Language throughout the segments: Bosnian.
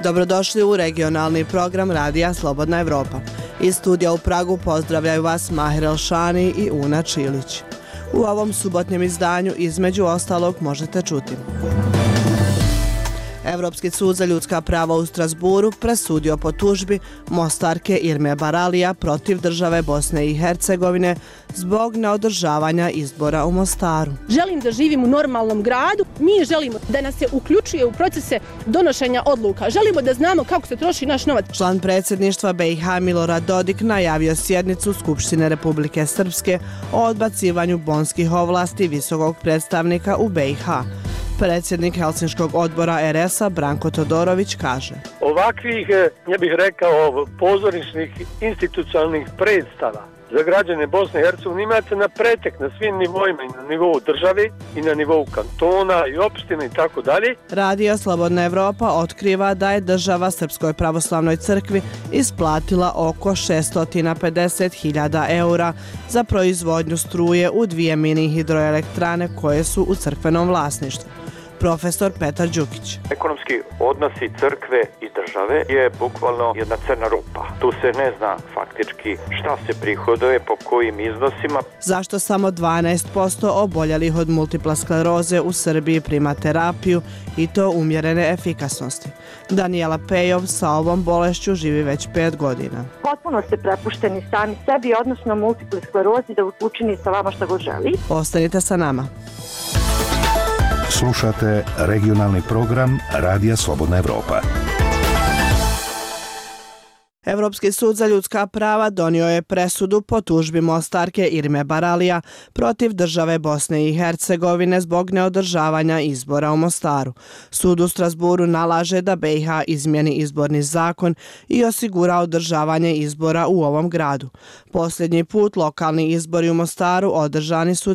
Dobrodošli u regionalni program Radija Slobodna Evropa. Iz studija u Pragu pozdravljaju vas Mahir Elšani i Una Čilić. U ovom subotnjem izdanju između ostalog možete čuti: Evropski sud za ljudska prava u Strasburu presudio po tužbi Mostarke Irme Baralija protiv države Bosne i Hercegovine zbog neodržavanja izbora u Mostaru. Želim da živim u normalnom gradu, mi želimo da nas se uključuje u procese donošenja odluka, želimo da znamo kako se troši naš novac. Član predsjedništva BiH Milorad Dodik najavio sjednicu Skupštine Republike Srpske o odbacivanju bonskih ovlasti visokog predstavnika u BiH. Predsjednik Helsinškog odbora RS-a Branko Todorović kaže: ovakvih, ja bih rekao, pozorišnih institucionalnih predstava za građane Bosne i Hercegovine imate na pretek na svim nivoima, i na nivou države i na nivou kantona i opština i tako dalje. Radio Slobodna Evropa otkriva da je država Srpskoj pravoslavnoj crkvi isplatila oko 650.000 eura za proizvodnju struje u 2 mini hidroelektrane koje su u crkvenom vlasništvu. Profesor Petar Đukić: ekonomski odnosi crkve i države je bukvalno jedna crna rupa. Tu se ne zna faktički šta se prihoduje, po kojim iznosima. Zašto samo 12% oboljelih od multipla skleroze u Srbiji prima terapiju i to umjerene efikasnosti? Danijela Pejov sa ovom bolešću živi već 5 godina. Potpuno ste prepušteni sami sebi, odnosno multiple sklerozi, da učini sa vama šta god želi. Ostanite sa nama. Slušate regionalni program Radija Slobodna Evropa. Evropski sud za ljudska prava donio je presudu po tužbi Mostarke Irme Baralija protiv države Bosne i Hercegovine zbog neodržavanja izbora u Mostaru. Sud u Strasburu nalaže da BiH izmjeni izborni zakon i osigura održavanje izbora u ovom gradu. Posljednji put lokalni izbori u Mostaru održani su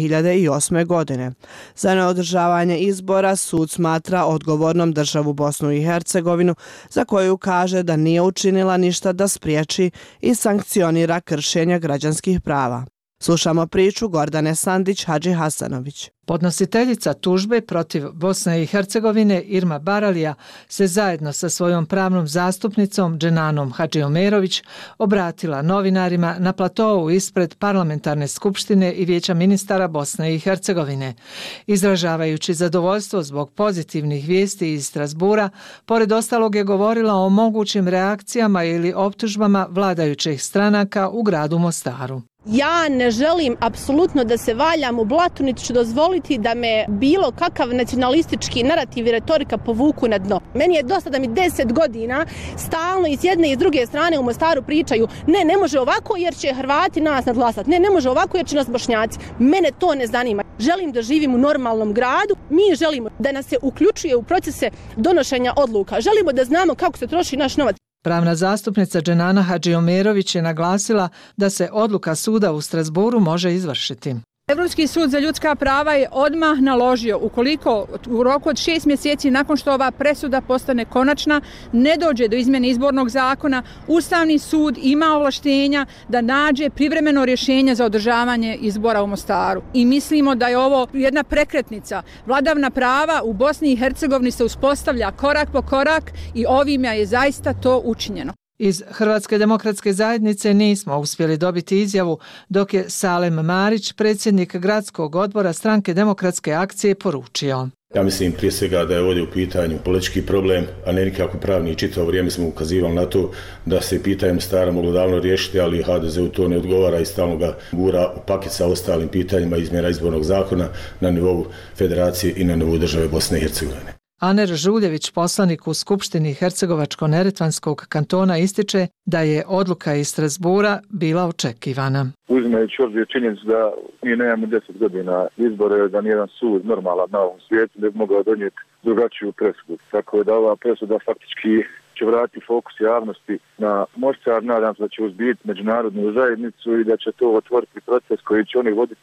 2008. godine. Za neodržavanje izbora sud smatra odgovornom državu Bosnu i Hercegovinu, za koju kaže da nije učinila ništa da spriječi i sankcionira kršenje građanskih prava. Slušamo priču Gordane Sandić Hadži Hasanović. Podnositeljica tužbe protiv Bosne i Hercegovine Irma Baralija se zajedno sa svojom pravnom zastupnicom Dženanom Hadžiomerović obratila novinarima na platovu ispred Parlamentarne skupštine i Vijeća ministara Bosne i Hercegovine. Izražavajući zadovoljstvo zbog pozitivnih vijesti iz Strasbura, pored ostalog je govorila o mogućim reakcijama ili optužbama vladajućih stranaka u gradu Mostaru. Ja ne želim apsolutno da se valjam u blatu, niti ću dozvoliti da me bilo kakav nacionalistički narativ i retorika povuku na dno. Meni je dosta da mi 10 godina stalno i s jedne i s druge strane u Mostaru pričaju: ne može ovako jer će Hrvati nas nadglasati, ne može ovako jer će nas Bošnjaci. Mene to ne zanima. Želim da živim u normalnom gradu, mi želimo da nas se uključuje u procese donošenja odluka, želimo da znamo kako se troši naš novac. Pravna zastupnica Dženana Hadžiomerović je naglasila da se odluka suda u Strasburu može izvršiti. Evropski sud za ljudska prava je odmah naložio, ukoliko u roku od 6 mjeseci nakon što ova presuda postane konačna ne dođe do izmjene izbornog zakona, Ustavni sud ima ovlaštenja da nađe privremeno rješenje za održavanje izbora u Mostaru. I mislimo da je ovo jedna prekretnica. Vladavna prava u Bosni i Hercegovini se uspostavlja korak po korak i ovime je zaista to učinjeno. Iz Hrvatske demokratske zajednice nismo uspjeli dobiti izjavu, dok je Salem Marić, predsjednik gradskog odbora Stranke demokratske akcije, poručio: ja mislim prije svega da je ovdje u pitanju politički problem, a ne nikako pravni, i čitavo vrijeme smo ukazivali na to da se pitanje Mostara moglo davno riješiti, ali HDZ-u to ne odgovara i stalno ga gura u paket sa ostalim pitanjima izmjena izbornog zakona na nivou federacije i na nivou države Bosne i Hercegovine. Aner Žuljević, poslanik u Skupštini Hercegovačko-neretvanskog kantona, ističe da je odluka iz Strasbura bila očekivana. Uzimajući obzir činjenicu da mi nemamo 10 godina izbore, da nijedan sud normalan na ovom svijetu ne bi mogao donijeti drugačiju presudu. Tako da ova presuda faktički će vratiti fokus javnosti na Mostar. Nadam se da će uzbiti međunarodnu zajednicu i da će to otvoriti proces koji će oni voditi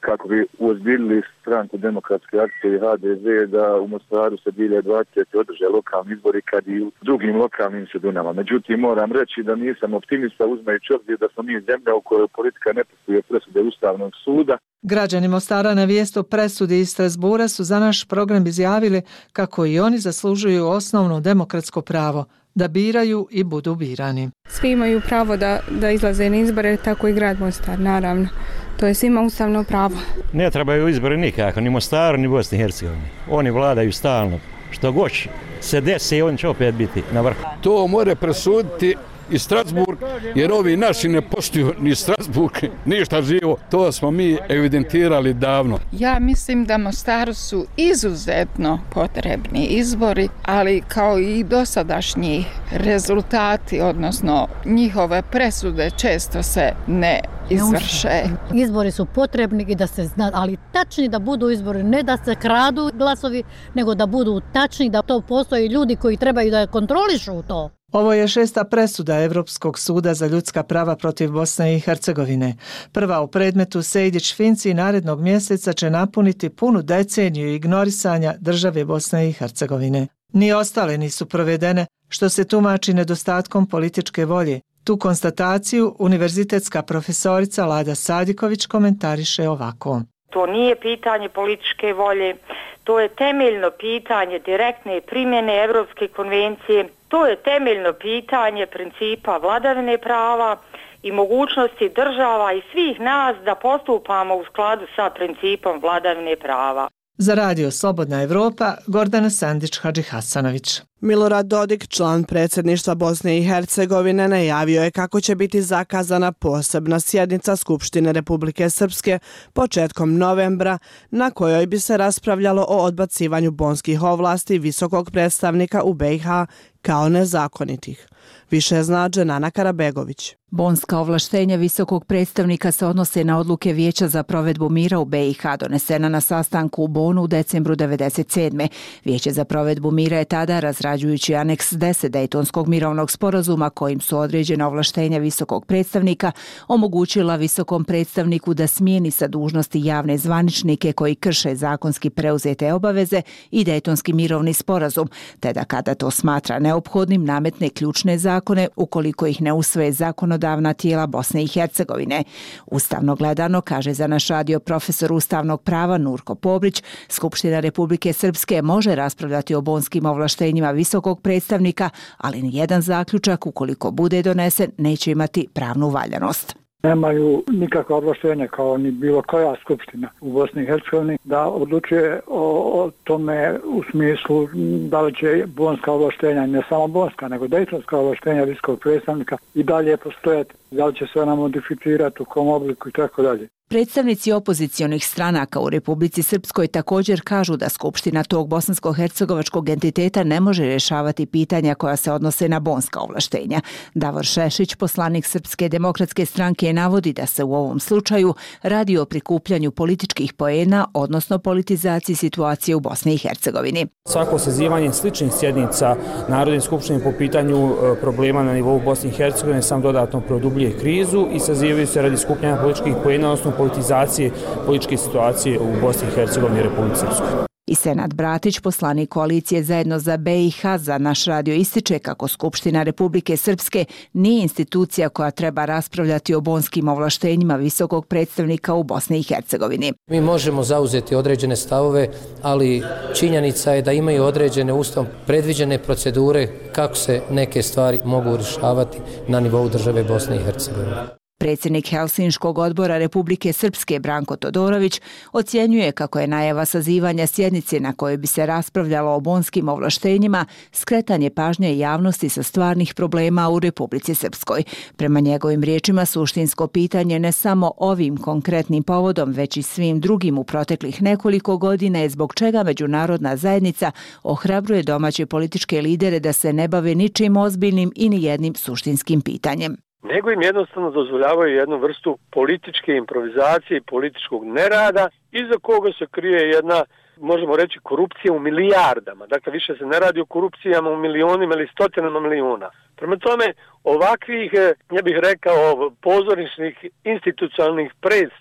kako bi uozbiljili stranku Demokratske akcije i HDZ da u Mostaru se 2020. održe lokalni izbori kad i u drugim lokalnim sredinama. Međutim, moram reći da nisam optimista uzmajući obzir da smo mi zemlja u kojoj politika ne poštuje presude Ustavnog suda. Građani Mostara na vijest o presudi iz Strasbura su za naš program izjavili kako i oni zaslužuju osnovno demokratsko pravo da biraju i budu birani. Svi imaju pravo da izlaze na izbore, tako i grad Mostar, naravno. To je svima ustavno pravo. Ne trebaju izbori nikako, ni Mostaru, ni Bosni i Hercegovini. Oni vladaju stalno. Što god se desi, on će opet biti na vrhu. To more presuditi i Strasburg, jer ovi naši ne poštuju ni Strasburg, ništa živo. To smo mi evidentirali davno. Ja mislim da Mostaru su izuzetno potrebni izbori, ali kao i dosadašnji rezultati, odnosno njihove presude često se ne izvrše. Izbori su potrebni i da se zna, ali tačni da budu izbori, ne da se kradu glasovi, nego da budu tačni, da to postoji ljudi koji trebaju da kontrolišu to. Ovo je 6. presuda Europskog suda za ljudska prava protiv Bosne i Hercegovine. Prva u predmetu Sejdić-Finci narednog mjeseca će napuniti punu deceniju ignorisanja države Bosne i Hercegovine. Ni ostale nisu provedene, što se tumači nedostatkom političke volje. Tu konstataciju univerzitetska profesorica Lada Sadiković komentariše ovako. To nije pitanje političke volje, to je temeljno pitanje direktne primjene Europske konvencije, to je temeljno pitanje principa vladavine prava i mogućnosti država i svih nas da postupamo u skladu sa principom vladavine prava. Za Radio Slobodna Evropa, Gordana Sandić-Hadžihasanović. Milorad Dodik, član predsjedništva Bosne i Hercegovine, najavio je kako će biti zakazana posebna sjednica Skupštine Republike Srpske početkom novembra, na kojoj bi se raspravljalo o odbacivanju bonskih ovlasti visokog predstavnika u BiH kao nezakonitih. Više zna Dženana Karabegović. Bonska ovlaštenja visokog predstavnika se odnose na odluke Vijeća za provedbu mira u BiH donesena na sastanku u Bonu u decembru 1997. Vijeće za provedbu mira je tada, razrađujući aneks 10 Dejtonskog mirovnog sporazuma kojim su određena ovlaštenja visokog predstavnika, omogućila visokom predstavniku da smijeni sa dužnosti javne zvaničnike koji krše zakonski preuzete obaveze i Dejtonski mirovni sporazum, te da kada to smatra neophodnim nametne ključne zakone ukoliko ih ne usvoje zakonodavna tijela Bosne i Hercegovine. Ustavno gledano, kaže za naš radio profesor ustavnog prava Nurko Pobrić, Skupština Republike Srpske može raspravljati o bonskim ovlaštenjima visokog predstavnika, ali nijedan zaključak, ukoliko bude donesen, neće imati pravnu valjanost. Nemaju nikakva ovlaštenja kao ni bilo koja skupština u Bosni i Hercegovini da odlučuje o tome u smislu da li će bonska ovlaštenja, ne samo bonska, nego dejtonska ovlaštenja visokog predstavnika i dalje postojati, da li će se ona modificirati, u kom obliku i tako dalje. Predstavnici opozicionih stranaka u Republici Srpskoj također kažu da Skupština tog bosansko-hercegovačkog entiteta ne može rješavati pitanja koja se odnose na bonska ovlaštenja. Davor Šešić, poslanik Srpske demokratske stranke, navodi da se u ovom slučaju radi o prikupljanju političkih poena, odnosno politizaciji situacije u Bosni i Hercegovini. Svako sazivanje sličnih sjednica Narodne skupštine po pitanju problema na nivou Bosne i Hercegovine sam dodatno produbljuje krizu i sazivaju se radi skupljanja političkih poena, odnosno politizacije političke situacije u Bosni i Hercegovini i Republici Srpskoj. I Senad Bratić, poslanik koalicije Zajedno za BiH, za naš radio ističe kako Skupština Republike Srpske nije institucija koja treba raspravljati o bonskim ovlaštenjima visokog predstavnika u Bosni i Hercegovini. Mi možemo zauzeti određene stavove, ali činjenica je da imaju određene ustavom predviđene procedure kako se neke stvari mogu rješavati na nivou države Bosne i Hercegovine. Predsjednik Helsinškog odbora Republike Srpske Branko Todorović ocjenjuje kako je najava sazivanja sjednice na kojoj bi se raspravljalo o bonskim ovlaštenjima skretanje pažnje javnosti sa stvarnih problema u Republici Srpskoj. Prema njegovim riječima, suštinsko pitanje ne samo ovim konkretnim povodom, već i svim drugim u proteklih nekoliko godina je zbog čega međunarodna zajednica ohrabruje domaće političke lidere da se ne bave ničim ozbiljnim i nijednim suštinskim pitanjem. Nego im jednostavno dozvoljavaju jednu vrstu političke improvizacije i političkog nerada, iza koga se krije jedna, možemo reći, korupcija u milijardama. Dakle, više se ne radi o korupcijama u milionima ili stotinama milijuna. Prema tome, ovakvih, ja bih rekao, pozorišnih institucionalnih predstava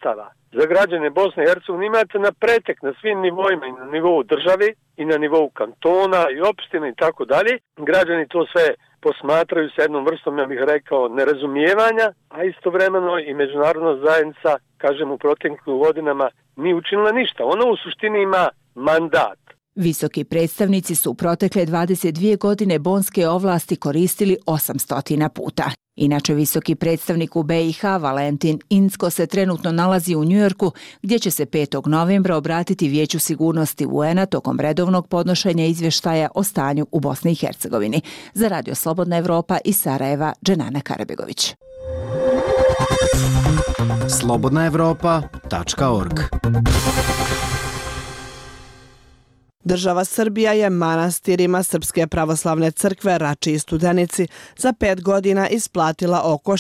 za građane Bosne i Hercegovine imate na pretek na svim nivoima, i na nivou države i na nivou kantona i opština i tako dalje. Građani to sve posmatraju sa jednom vrstom, ja bih rekao, nerazumijevanja, a istovremeno i međunarodna zajednica, kažem, u proteklim godinama nije učinila ništa. Ona u suštini ima mandat. Visoki predstavnici su u protekle 22 godine bonske ovlasti koristili 800 puta. Inače, visoki predstavnik u BiH Valentin Incko se trenutno nalazi u Njujorku, gdje će se 5. novembra obratiti Vijeću sigurnosti UN-a tokom redovnog podnošenja izvještaja o stanju u Bosni i Hercegovini. Za Radio Slobodna Evropa iz Sarajeva, Dženana Karabegović. slobodnaevropa.org. Država Srbija je manastirima Srpske pravoslavne crkve Rači i Studenici za 5 godina isplatila oko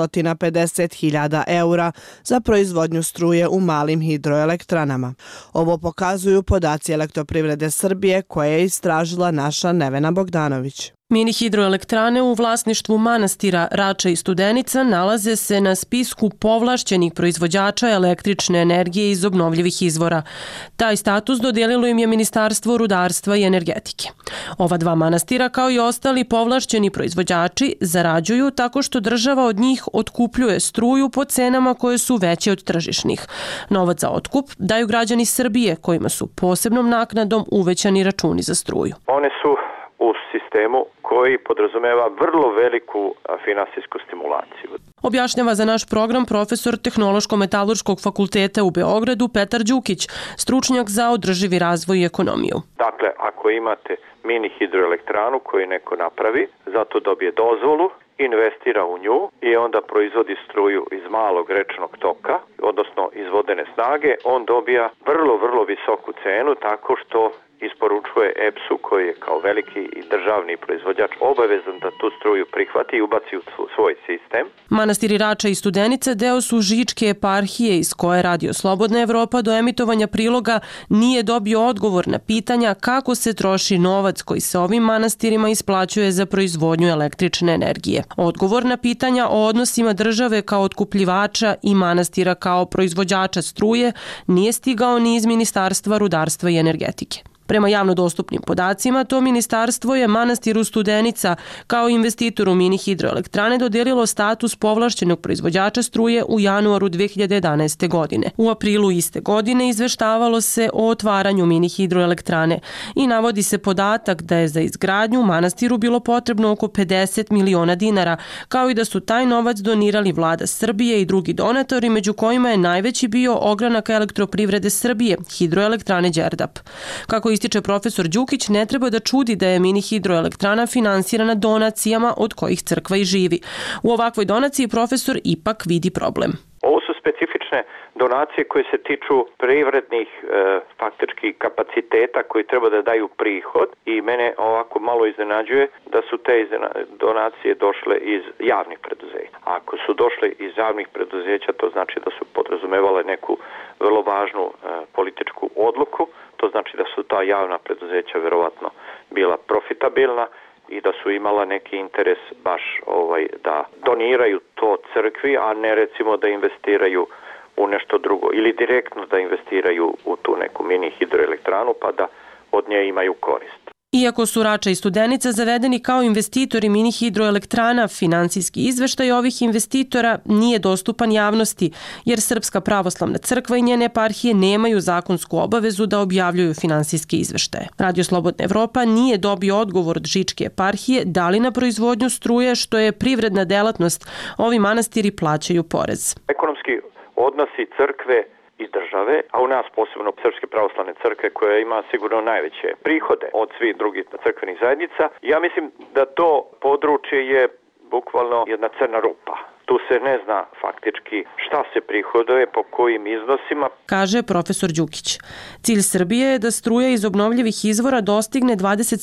650.000 eura za proizvodnju struje u malim hidroelektranama. Ovo pokazuju podaci Elektroprivrede Srbije koje je istražila naša Nevena Bogdanović. Mini hidroelektrane u vlasništvu manastira Rača i Studenica nalaze se na spisku povlašćenih proizvođača električne energije iz obnovljivih izvora. Taj status dodijelilo im je Ministarstvo rudarstva i energetike. Ova dva manastira, kao i ostali povlašćeni proizvođači, zarađuju tako što država od njih otkupljuje struju po cenama koje su veće od tržišnih. Novac za otkup daju građani Srbije, kojima su posebnom naknadom uvećani računi za struju. One su u sistemu koji podrazumeva vrlo veliku finansijsku stimulaciju. Objašnjava za naš program profesor Tehnološko-metalurškog fakulteta u Beogradu Petar Đukić, stručnjak za održivi razvoj i ekonomiju. Dakle, ako imate mini hidroelektranu koju neko napravi, zato dobije dozvolu, investira u nju i onda proizvodi struju iz malog rečnog toka, odnosno iz vodene snage, on dobija vrlo visoku cenu tako što isporučuje EPS-u koji je kao veliki i državni proizvođač obavezan da tu struju prihvati i ubaci u svoj sistem. Manastiri Rača i Studenica deo su Žičke eparhije iz koje Radio Slobodna Evropa do emitovanja priloga nije dobio odgovor na pitanja kako se troši novac koji se ovim manastirima isplaćuje za proizvodnju električne energije. Odgovor na pitanja o odnosima države kao otkupljivača i manastira kao proizvođača struje nije stigao ni iz Ministarstva rudarstva i energetike. Prema javno dostupnim podacima, to ministarstvo je manastiru Studenica kao investitoru mini hidroelektrane dodijelilo status povlašćenog proizvođača struje u januaru 2011. godine. U aprilu iste godine izveštavalo se o otvaranju mini hidroelektrane i navodi se podatak da je za izgradnju manastiru bilo potrebno oko 50 miliona dinara, kao i da su taj novac donirali vlada Srbije i drugi donatori, među kojima je najveći bio ogranak Elektroprivrede Srbije, hidroelektrane Đerdap. Kako ističe profesor Đukić, ne treba da čudi da je mini hidroelektrana finansirana donacijama od kojih crkva i živi. U ovakvoj donaciji profesor ipak vidi problem. Ovo su specifične donacije koje se tiču privrednih faktički kapaciteta koji treba da daju prihod i mene ovako malo iznenađuje da su te donacije došle iz javnih preduzeća. Ako su došle iz javnih preduzeća, to znači da su podrazumevale neku vrlo važnu političku odluku, to znači da su ta javna preduzeća verovatno bila profitabilna i da su imala neki interes baš da doniraju to crkvi, a ne recimo da investiraju u nešto drugo ili direktno da investiraju u tu neku mini hidroelektranu pa da od nje imaju korist. Iako su Rača i Studenica zavedeni kao investitori mini hidroelektrana, finansijski izveštaj ovih investitora nije dostupan javnosti, jer Srpska pravoslavna crkva i njene eparhije nemaju zakonsku obavezu da objavljuju finansijske izveštaje. Radio Slobodna Evropa nije dobio odgovor od Žičke eparhije da li na proizvodnju struje, što je privredna delatnost, ovi manastiri plaćaju porez. Ekonomski odnosi crkve iz države, a u nas posebno Srpske pravoslavne crkve koja ima sigurno najveće prihode od svih drugih crkvenih zajednica. Ja mislim da to područje je bukvalno jedna crna rupa. Tu se ne zna faktički šta se prihoduje, po kojim iznosima. Kaže profesor Đukić. Cilj Srbije je da struja iz obnovljivih izvora dostigne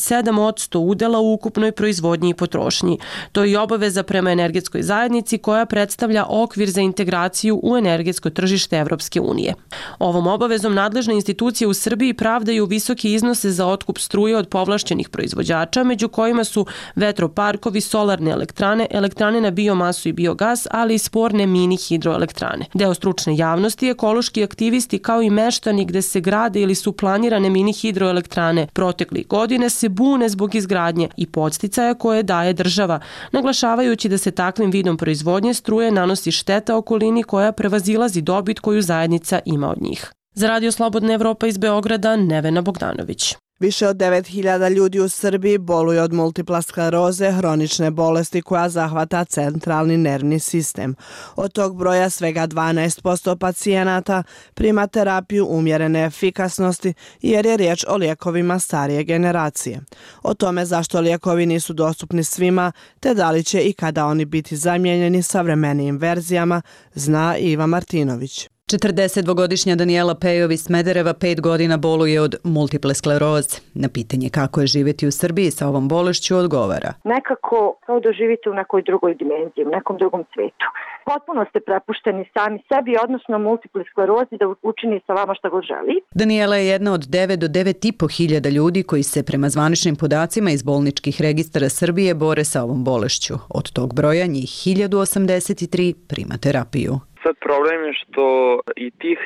27% udela u ukupnoj proizvodnji i potrošnji. To je i obaveza prema energetskoj zajednici koja predstavlja okvir za integraciju u energetsko tržište Evropske unije. Ovom obavezom nadležne institucije u Srbiji pravdaju visoke iznose za otkup struje od povlašćenih proizvođača, među kojima su vetroparkovi, solarne elektrane, elektrane na biomasu i biogas, gas, ali i sporne mini hidroelektrane. Deo stručne javnosti, ekološki aktivisti kao i meštani gde se grade ili su planirane mini hidroelektrane proteklih godine se bune zbog izgradnje i podsticaja koje daje država, naglašavajući da se takvim vidom proizvodnje struje nanosi šteta okolini koja prevazilazi dobit koju zajednica ima od njih. Za Radio Slobodna Evropa iz Beograda, Nevena Bogdanović. Više od 9.000 ljudi u Srbiji boluje od multipla skleroze, hronične bolesti koja zahvata centralni nervni sistem. Od tog broja svega 12% pacijenata prima terapiju umjerene efikasnosti jer je riječ o lijekovima starije generacije. O tome zašto lijekovi nisu dostupni svima, te da li će i kada oni biti zamijenjeni savremenijim verzijama, zna Iva Martinović. 42-godišnja Danijela Pejov iz Smedereva 5 godina boluje od multiple skleroze. Na pitanje kako je živjeti u Srbiji sa ovom bolešću odgovara. Nekako kao da živite u nekoj drugoj dimenziji, u nekom drugom svijetu. Potpuno ste prepušteni sami sebi, odnosno multiple sklerozi da učini sa vama šta god želi. Danijela je jedna od 9 do 9,5 hiljada ljudi koji se prema zvaničnim podacima iz bolničkih registara Srbije bore sa ovom bolešću. Od tog broja njih 1083 prima terapiju. Sad problem je što i tih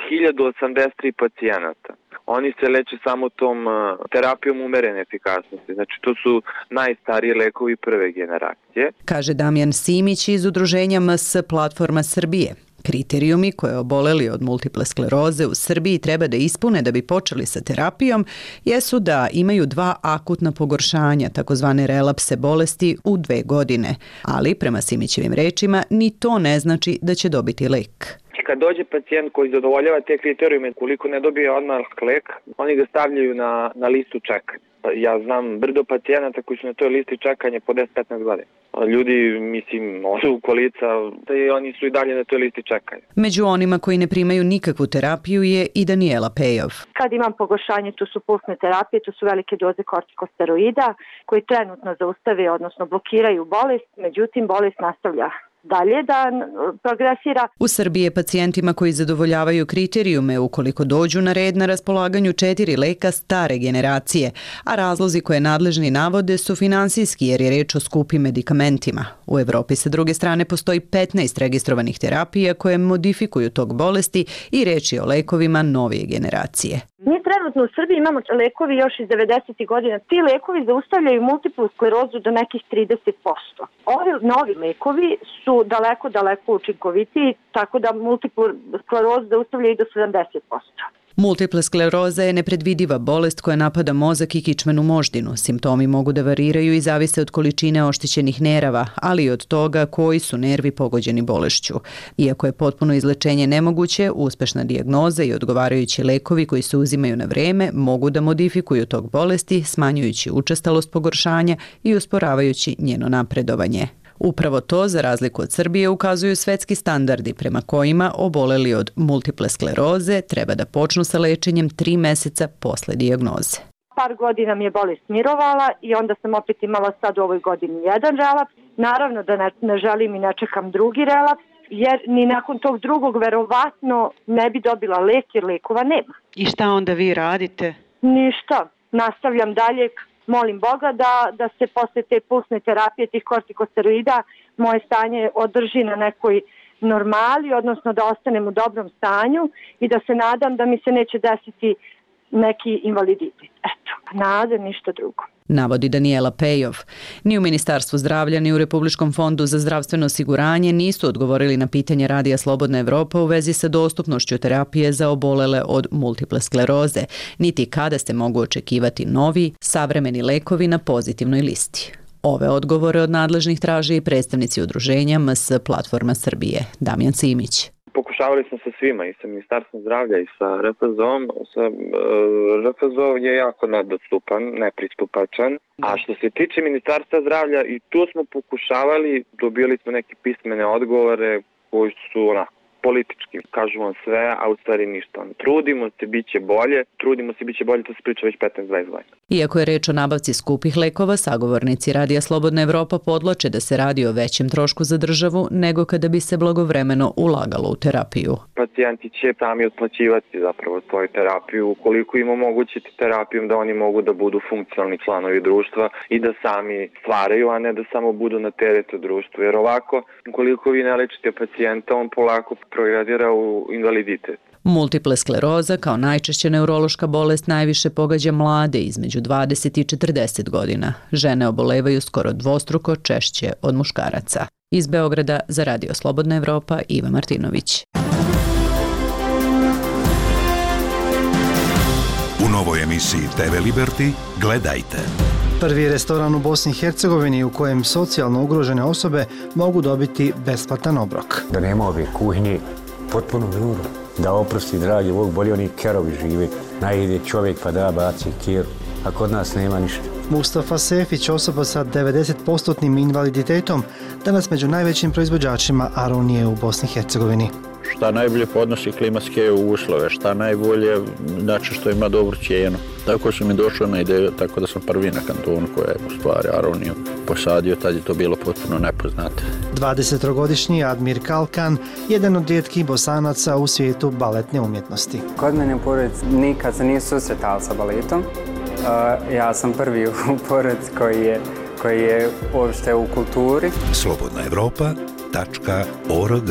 1083 pacijenata, oni se leče samo tom terapijom umerene efikasnosti. Znači to su najstariji lekovi prve generacije. Kaže Damjan Simić iz udruženja MS Platforma Srbije. Kriterijumi koje oboleli od multiple skleroze u Srbiji treba da ispune da bi počeli sa terapijom jesu da imaju 2 akutna pogoršanja, takozvane relapse bolesti u 2 godine. Ali, prema Simićevim rečima, ni to ne znači da će dobiti lek. Kad dođe pacijent koji zadovoljava te kriterijume, koliko ne dobije odmah lek, oni ga stavljaju na listu čekanja. Ja znam brdo pacijenata koji su na toj listi čekanja po 10-15 godina. Ljudi, mislim, odu u kolica i oni su i dalje na toj listi čekanja. Među onima koji ne primaju nikakvu terapiju je i Danijela Pejov. Kad imam pogoršanje, to su pulsne terapije, to su velike doze kortikosteroida koji trenutno zaustave, odnosno blokiraju bolest, međutim bolest nastavlja dalje da progresira. U Srbiji je pacijentima koji zadovoljavaju kriterijume ukoliko dođu na red na raspolaganju 4 leka stare generacije, a razlozi koje nadležni navode su finansijski jer je reč o skupim medikamentima. U Evropi sa druge strane postoji 15 registrovanih terapija koje modifikuju tog bolesti i reč je o lekovima novije generacije. Mi trenutno u Srbiji imamo lekovi još iz 90. godina. Ti lekovi zaustavljaju multiplu sklerozu do nekih 30%. Ovi novi lekovi su daleko učinkovitiji, tako da multiplu sklerozu zaustavljaju do 70%. Multipla skleroza je nepredvidiva bolest koja napada mozak i kičmenu moždinu. Simptomi mogu da variraju i zavise od količine oštećenih nerava, ali i od toga koji su nervi pogođeni bolešću. Iako je potpuno izlečenje nemoguće, uspešna dijagnoza i odgovarajući lekovi koji se uzimaju na vreme mogu da modifikuju tog bolesti, smanjujući učestalost pogoršanja i usporavajući njeno napredovanje. Upravo to, za razliku od Srbije, ukazuju svetski standardi prema kojima oboleli od multiple skleroze treba da počnu sa lečenjem 3 meseca posle dijagnoze. Par godina mi je bolest mirovala i onda sam opet imala sad u ovoj godini jedan relaps. Naravno da ne želim i ne čekam drugi relaps, jer ni nakon tog drugog verovatno ne bi dobila lek jer lekova nema. I šta onda vi radite? Ništa, nastavljam dalje. Molim Boga da se posle te pulsne terapije, tih kortikosteroida, moje stanje održi na nekoj normali, odnosno da ostanem u dobrom stanju i da se nadam da mi se neće desiti neki invaliditet. Eto, nada, ništa drugo. Navodi Danijela Pejov. Ni u Ministarstvu zdravlja, ni u Republičkom fondu za zdravstveno osiguranje nisu odgovorili na pitanje Radija Slobodna Evropa u vezi sa dostupnošću terapije za obolele od multiple skleroze, niti kada se mogu očekivati novi, savremeni lekovi na pozitivnoj listi. Ove odgovore od nadležnih traže i predstavnici udruženja MS Platforma Srbije. Damjan Simić. Pokušavali smo sa svima, i sa Ministarstvom zdravlja i sa RFZO-om. RFZO je jako nedostupan, nepristupačan. A što se tiče Ministarstva zdravlja, i tu smo pokušavali, dobili smo neke pismene odgovore koji su politički. Kažu vam sve, a u stvari ništa. Trudimo se, bit će bolje, to se priča već 15-20 godina. Iako je reč o nabavci skupih lekova, sagovornici Radija Slobodna Evropa podvlače da se radi o većem trošku za državu nego kada bi se blagovremeno ulagalo u terapiju. Pacijenti će sami otplaćivati zapravo svoju terapiju, ukoliko im omogućiti terapijom da oni mogu da budu funkcionalni članovi društva i da sami stvaraju, a ne da samo budu na teretu društvu. Jer ovako, ukoliko vi ne lečite pacijenta, on polako progredira u invaliditet. Multiple skleroza kao najčešća neurološka bolest najviše pogađa mlade između 20 i 40 godina. Žene obolevaju skoro dvostruko češće od muškaraca. Iz Beograda za Radio Slobodna Evropa, Iva Martinović. U novoj emisiji TV Liberty gledajte. Prvi restoran u Bosni i Hercegovini u kojem socijalno ugrožene osobe mogu dobiti besplatan obrok. Da nema ove kuhinje, potpuno nuro. Da oprosti, dragi Bog, bolje oni kerovi žive. Najde čovjek pa da baci keru, a kod nas nema ništa. Mustafa Sefić, osoba sa 90% invaliditetom, danas među najvećim proizvođačima aronije u Bosni i Hercegovini. Šta najbolje podnosi klimatske uslove, šta najbolje, znači što ima dobru cijenu. Tako su mi došli na ideju, tako da sam prvi na kantonu koja je u stvari aroniju posadio, tad je to bilo potpuno nepoznato. 23-godišnji Admir Kalkan, jedan od rijetkih Bosanaca u svijetu baletne umjetnosti. Kod mene u porodici nikad se nije susretala sa baletom. Ja sam prvi u porodici koji je uopšte u kulturi. slobodnaevropa.org.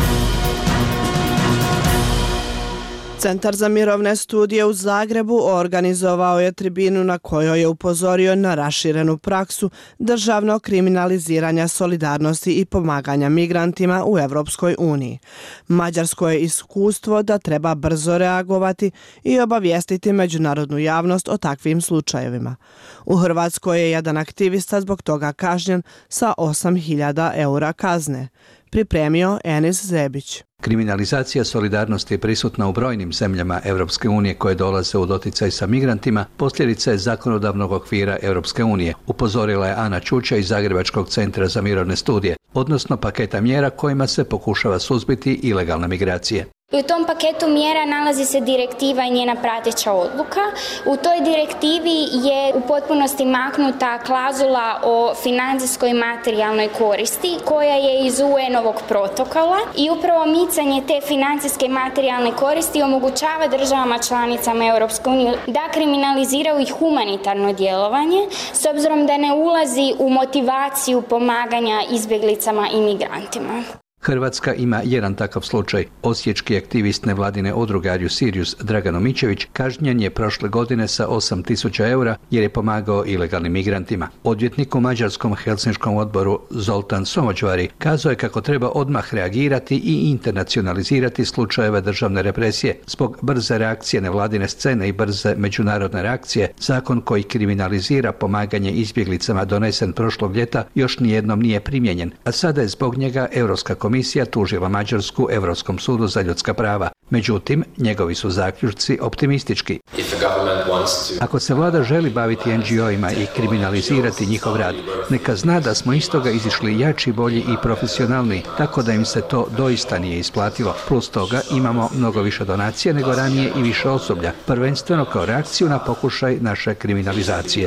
Centar za mirovne studije u Zagrebu organizovao je tribinu na kojoj je upozorio na raširenu praksu državnog kriminaliziranja solidarnosti i pomaganja migrantima u Evropskoj uniji. Mađarsko je iskustvo da treba brzo reagovati i obavijestiti međunarodnu javnost o takvim slučajevima. U Hrvatskoj je jedan aktivista zbog toga kažnjen sa 8.000 eura kazne. Pripremio Enis Zebić. Kriminalizacija solidarnosti je prisutna u brojnim zemljama Europske unije koje dolaze u doticaj sa migrantima, posljedica je zakonodavnog okvira Europske unije, upozorila je Ana Čuča iz Zagrebačkog centra za mirovne studije, odnosno paketa mjera kojima se pokušava suzbiti ilegalne migracije. U tom paketu mjera nalazi se direktiva i njena prateća odluka. U toj direktivi je u potpunosti maknuta klauzula o financijskoj i materijalnoj koristi koja je iz UN-ovog protokola i upravo micanje te financijske i materijalne koristi omogućava državama članicama Europske unije da kriminaliziraju i humanitarno djelovanje s obzirom da ne ulazi u motivaciju pomaganja izbjeglicama i migrantima. Hrvatska ima jedan takav slučaj. Osječki aktivist nevladine udruge Are You Serious Dragan Omićević kažnjen je prošle godine sa 8.000 eura jer je pomagao ilegalnim migrantima. Odvjetnik u mađarskom Helsinškom odboru Zoltan Somođvari kazao je kako treba odmah reagirati i internacionalizirati slučajeve državne represije. Zbog brze reakcije nevladine scene i brze međunarodne reakcije, zakon koji kriminalizira pomaganje izbjeglicama donesen prošlog ljeta još nijednom nije primijenjen, a sada je zbog njega Europska komisija tužila Mađarsku Europskom sudu za ljudska prava. Međutim, njegovi su zaključci optimistički. Ako se vlada želi baviti NGO-ima i kriminalizirati njihov rad, neka zna da smo iz toga izišli jači, bolji i profesionalni, tako da im se to doista nije isplatilo. Plus toga imamo mnogo više donacija nego ranije i više osoblja, prvenstveno kao reakciju na pokušaj naše kriminalizacije.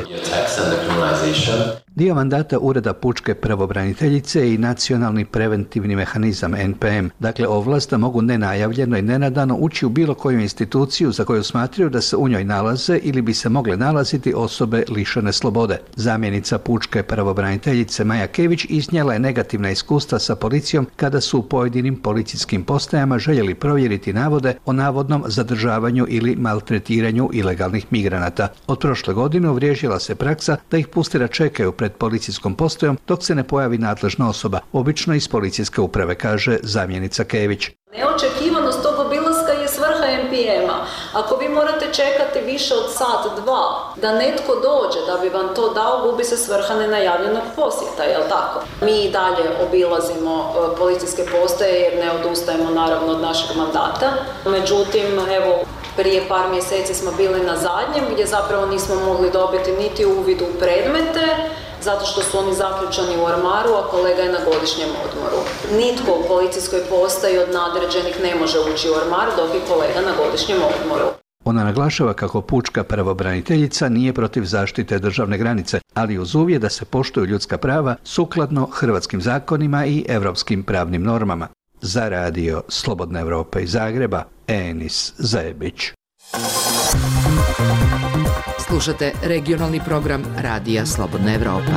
Dio mandata Ureda pučke pravobraniteljice je i nacionalni preventivni mehanizam NPM, dakle ovlast da mogu nenajavljeno i nenadano ući u bilo koju instituciju za koju smatraju da se u njoj nalaze ili bi se mogle nalaziti osobe lišene slobode. Zamjenica pučke pravobraniteljice Maja Kević iznijela je negativna iskustva sa policijom kada su u pojedinim policijskim postajama željeli provjeriti navode o navodnom zadržavanju ili maltretiranju ilegalnih migranata. Od prošle godine uvriježila se praksa da ih puste da čekaju pred policijskom postajom dok se ne pojavi nadležna osoba, obično iz policijske uprave, kaže zamjenica Kević. Neočekivanost tog obilaska je svrha NPM-a. Ako vi morate čekati više od sat, dva, da netko dođe da bi vam to dao, gubi se svrha nenajavljenog posjeta, jel tako? Mi i dalje obilazimo policijske postaje jer ne odustajemo naravno od našeg mandata. Međutim, evo, prije par mjeseci smo bili na zadnjem gdje zapravo nismo mogli dobiti niti uvid u predmete zato što su oni zaključani u ormaru, a kolega je na godišnjem odmoru. Nitko u policijskoj postaji od nadređenih ne može ući u ormar, dok je kolega na godišnjem odmoru. Ona naglašava kako pučka pravobraniteljica nije protiv zaštite državne granice, ali uz uvjet da se poštuju ljudska prava sukladno hrvatskim zakonima i europskim pravnim normama. Za radio Slobodna Evropa iz Zagreba, Enis Zajebić. Slušate regionalni program Radija Slobodna Evropa.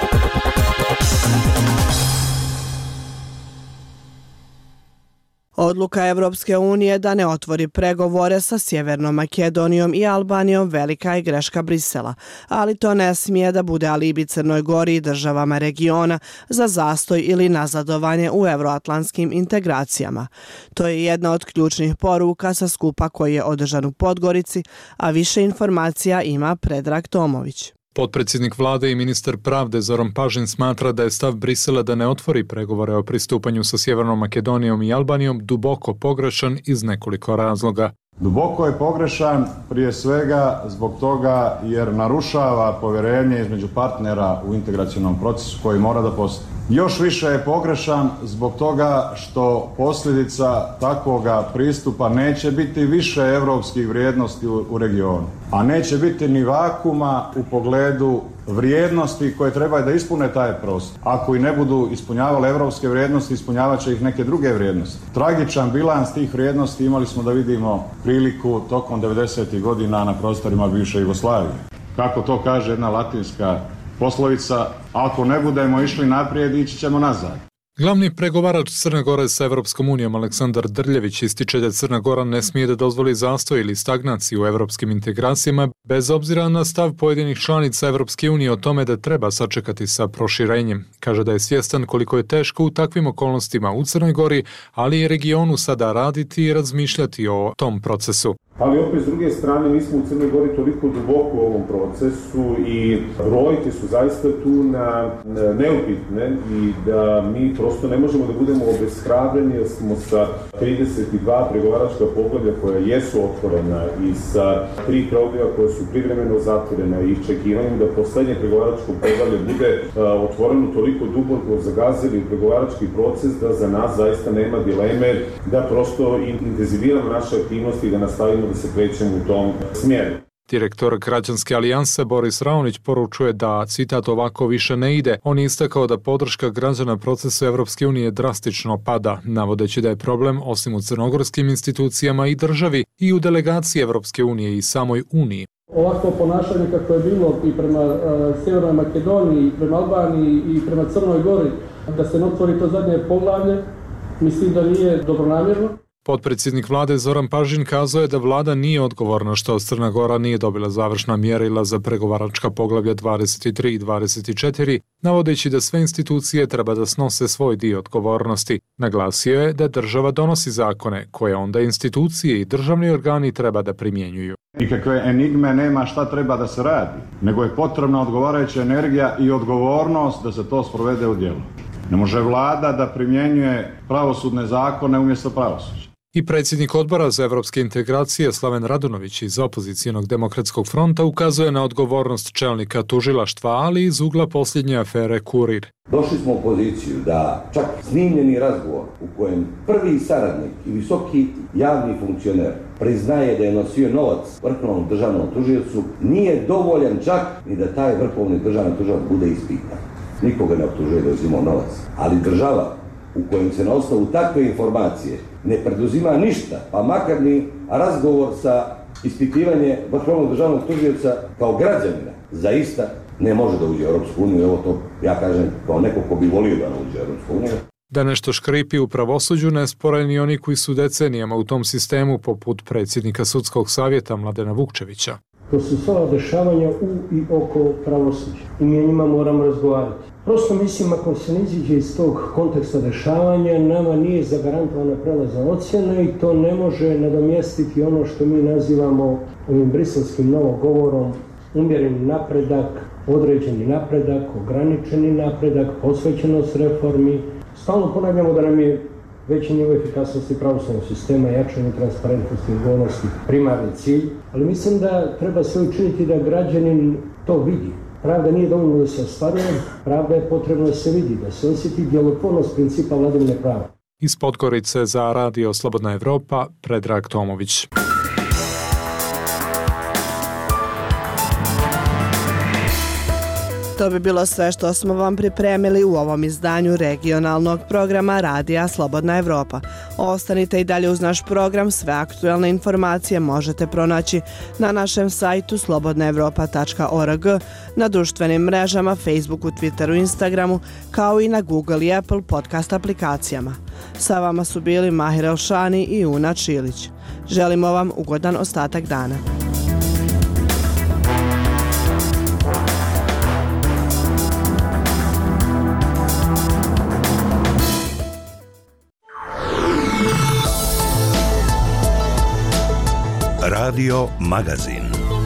Odluka Evropske unije da ne otvori pregovore sa Sjevernom Makedonijom i Albanijom velika je greška Brisela, ali to ne smije da bude alibi Crnoj Gori i državama regiona za zastoj ili nazadovanje u evroatlantskim integracijama. To je jedna od ključnih poruka sa skupa koji je održan u Podgorici, a više informacija ima Predrag Tomović. Potpredsjednik vlade i ministar pravde Zoran Pažin smatra da je stav Brisela da ne otvori pregovore o pristupanju sa Sjevernom Makedonijom i Albanijom duboko pogrešan iz nekoliko razloga. Duboko je pogrešan prije svega zbog toga jer narušava povjerenje između partnera u integracionom procesu koji mora da postoji. Još više je pogrešan zbog toga što posljedica takvoga pristupa neće biti više europskih vrijednosti u regionu, a neće biti ni vakuma u pogledu vrijednosti koje trebaju da ispune taj prostor. Ako i ne budu ispunjavale europske vrijednosti, ispunjavat će ih neke druge vrijednosti. Tragičan bilans tih vrijednosti imali smo da vidimo priliku tokom 90. godina na prostorima bivše Jugoslavije. Kako to kaže jedna latinska poslovica, ako ne budemo išli naprijed, ići ćemo nazad. Glavni pregovarač Crne Gore sa Evropskom unijom Aleksandar Drljević ističe da Crna Gora ne smije da dozvoli zastoj ili stagnaciju u evropskim integracijama, bez obzira na stav pojedinih članica Evropske unije o tome da treba sačekati sa proširenjem. Kaže da je svjestan koliko je teško u takvim okolnostima u Crnoj Gori, ali i regionu sada raditi i razmišljati o tom procesu. Ali opet s druge strane mi smo u Crnoj Gori toliko duboko u ovom procesu i brojke su zaista tu neupitne i da mi prosto ne možemo da budemo obeshrabreni jer smo sa 32 pregovaračka poglavlja koja jesu otvorena i sa 3 poglavlja koja su privremeno zatvorena i iščekivanjem da poslednje pregovaračko poglavlje bude otvoreno toliko duboko zagazili pregovarački proces da za nas zaista nema dileme da prosto intenziviramo naše aktivnosti i da nastavimo da se krećemo u tom smjeru. Direktor Građanske alijanse Boris Raonić poručuje da, citat, ovako više ne ide. On je istakao da podrška građana procesu Evropske unije drastično pada, navodeći da je problem osim u crnogorskim institucijama i državi i u delegaciji Evropske unije i samoj Uniji. Ovako ponašanje kako je bilo i prema Sjevernoj Makedoniji, i prema Albaniji i prema Crnoj Gori, da se ne otvori to zadnje poglavlje, mislim da nije dobronamjerno. Potpredsjednik vlade Zoran Pažin kazao je da vlada nije odgovorna što Crna Gora nije dobila završna mjerila za pregovaračka poglavlja 23 i 24, navodeći da sve institucije treba da snose svoj dio odgovornosti. Naglasio je da država donosi zakone koje onda institucije i državni organi treba da primjenjuju. Nikakve enigme nema šta treba da se radi, nego je potrebna odgovarajuća energija i odgovornost da se to sprovede u djelo. Ne može vlada da primjenjuje pravosudne zakone umjesto pravosuđa. I predsjednik odbora za evropske integracije Slaven Radunović iz Opozicijonog demokratskog fronta ukazuje na odgovornost čelnika tužilaštva, ali iz ugla posljednje afere Kurir. Došli smo u poziciju da čak snimljeni razgovor u kojem prvi saradnik i visoki javni funkcioner priznaje da je nosio novac vrhovnom državnom tužiocu, nije dovoljan čak ni da taj vrhovni državni tužilac bude ispitan. Nikoga ne optužuje da je uzimao novac, ali država u kojem se na osnovu takve informacije ne preduzima ništa, pa makar ni razgovor sa ispitivanje vrhovnog državnog tužioca kao građanina, zaista ne može da uđe u Europsku uniju. Evo to ja kažem kao neko ko bi volio da ne uđe u Europsku uniju. Da nešto škripi u pravosuđu ne spore ni oni koji su decenijama u tom sistemu, poput predsjednika sudskog savjeta Mladena Vukčevića. To su sva dešavanja u i oko pravosuđa i mi o njima moramo razgovarati. Prosto mislim, ako se ne iziđe iz tog konteksta dešavanja, nama nije zagarantovana prelazna ocjena i to ne može nadomjestiti ono što mi nazivamo ovim briselskim novogovorom umjereni napredak, određeni napredak, ograničeni napredak, posvećenost reformi. Stalno ponavljamo da nam je veći nivo efikasnosti pravosudnog sistema, jačanje transparentnosti i odgovornosti primarni cilj, ali mislim da treba sve učiniti da građanin to vidi, Pravda nije dovoljno da se ostvaruje, pravda je potrebno da se vidi, da se osjeti djelotvornost principa vladavine prava. Iz Podgorice za Radio Slobodna Evropa, Predrag Tomović. To bi bilo sve što smo vam pripremili u ovom izdanju regionalnog programa Radija Slobodna Evropa. Ostanite i dalje uz naš program, sve aktuelne informacije možete pronaći na našem sajtu slobodnaevropa.org, na društvenim mrežama, Facebooku, Twitteru, Instagramu, kao i na Google i Apple podcast aplikacijama. Sa vama su bili Mahir Elšani i Una Čilić. Želimo vam ugodan ostatak dana. Radio Magazin.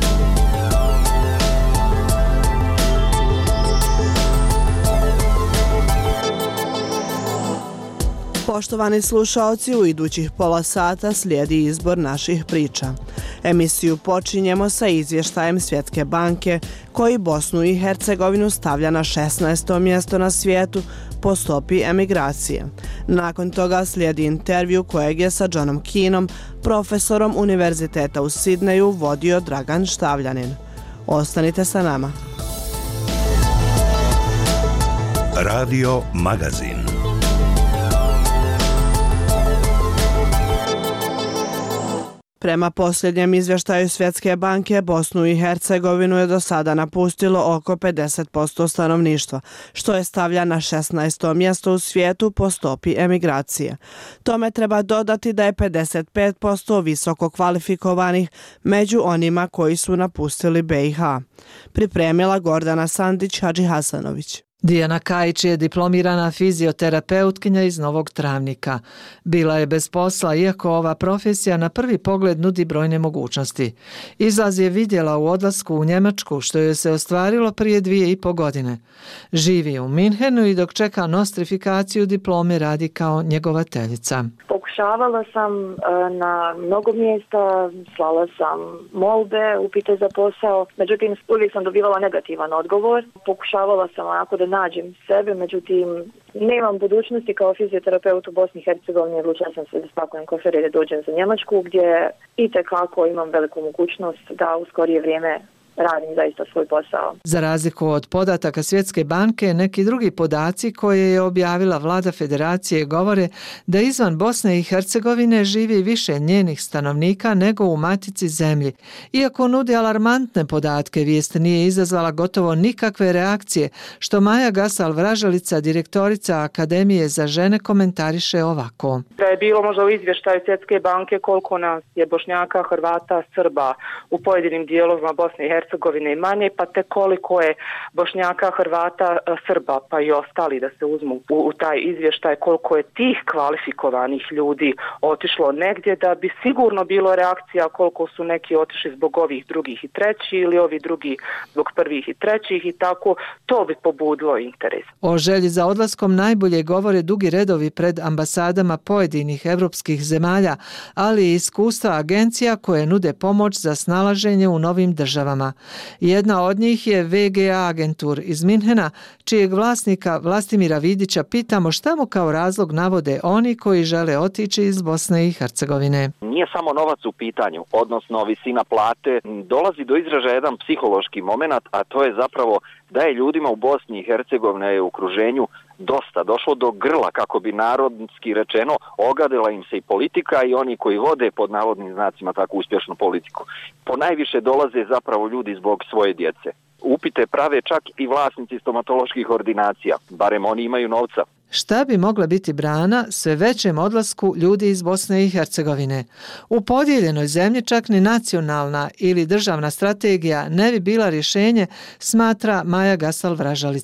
Poštovani slušaoci, u idućih pola sata slijedi izbor naših priča. Emisiju počinjemo sa izvještajem Svjetske banke koji Bosnu i Hercegovinu stavlja na 16. mjesto na svijetu po stopi emigracije. Nakon toga slijedi intervju kojeg je sa Johnom Keenom, profesorom Univerziteta u Sidneju, vodio Dragan Štavljanin. Ostanite sa nama. Radio Magazin. Prema posljednjem izvještaju Svjetske banke, Bosnu i Hercegovinu je do sada napustilo oko 50% stanovništva, što je stavlja na 16. mjesto u svijetu po stopi emigracije. Tome treba dodati da je 55% visoko kvalifikovanih među onima koji su napustili BiH. Pripremila Gordana Sandić Hadžihasanović. Dijana Kajić je diplomirana fizioterapeutkinja iz Novog Travnika. Bila je bez posla, iako ova profesija na prvi pogled nudi brojne mogućnosti. Izlaz je vidjela u odlasku u Njemačku, što joj se ostvarilo prije 2,5 godine. Živi u Minhenu i dok čeka nostrifikaciju diplome radi kao njegovateljica. Pokušavala sam na mnogo mjesta, slala sam molbe, upite za posao, međutim uvijek sam dobivala negativan odgovor. Pokušavala sam onako da nađem sebe, međutim nemam budućnosti kao fizioterapeut u Bosni i Hercegovini, odlučila sam se da spakujem kofer i da dođem za Njemačku, gdje itekako imam veliku mogućnost da u skorije vrijeme radim zaista svoj posao. Za razliku od podataka Svjetske banke, neki drugi podaci koje je objavila vlada federacije govore da izvan Bosne i Hercegovine živi više njenih stanovnika nego u matici zemlji. Iako nudi alarmantne podatke, vijest nije izazvala gotovo nikakve reakcije, što Maja Gasal-Vražalica, direktorica Akademije za žene, komentariše ovako. Da je bilo možda u izvještaju Svjetske banke koliko nas je Bošnjaka, Hrvata, Srba u pojedinim dijelovima Bosne i Hercegovine manje, pa te koliko je Bošnjaka, Hrvata, Srba, pa i ostali da se uzmu u taj izvještaj, koliko je tih kvalifikovanih ljudi otišlo negdje, da bi sigurno bilo reakcija koliko su neki otišli zbog ovih drugih i trećih ili ovi drugi zbog prvih i trećih i tako, to bi pobudilo interes. O želji za odlaskom najbolje govore dugi redovi pred ambasadama pojedinih evropskih zemalja, ali i iskustva agencija koje nude pomoć za snalaženje u novim državama. Jedna od njih je VGA Agentur iz Minhena, čijeg vlasnika Vlastimira Vidića pitamo šta mu kao razlog navode oni koji žele otići iz Bosne i Hercegovine. Nije samo novac u pitanju, odnosno visina plate, dolazi do izražaja jedan psihološki moment, a to je zapravo da je ljudima u Bosni i Hercegovini u okruženju došlo do grla, kako bi narodski rečeno, ogadila im se i politika i oni koji vode pod navodnim znacima tako uspješnu politiku. Ponajviše dolaze zapravo ljudi zbog svoje djece. Upite prave čak i vlasnici stomatoloških ordinacija, barem oni imaju novca. Šta bi mogla biti brana sve većem odlasku ljudi iz Bosne i Hercegovine? U podijeljenoj zemlji čak ni nacionalna ili državna strategija ne bi bila rješenje, smatra Maja Gasal-Vražalica.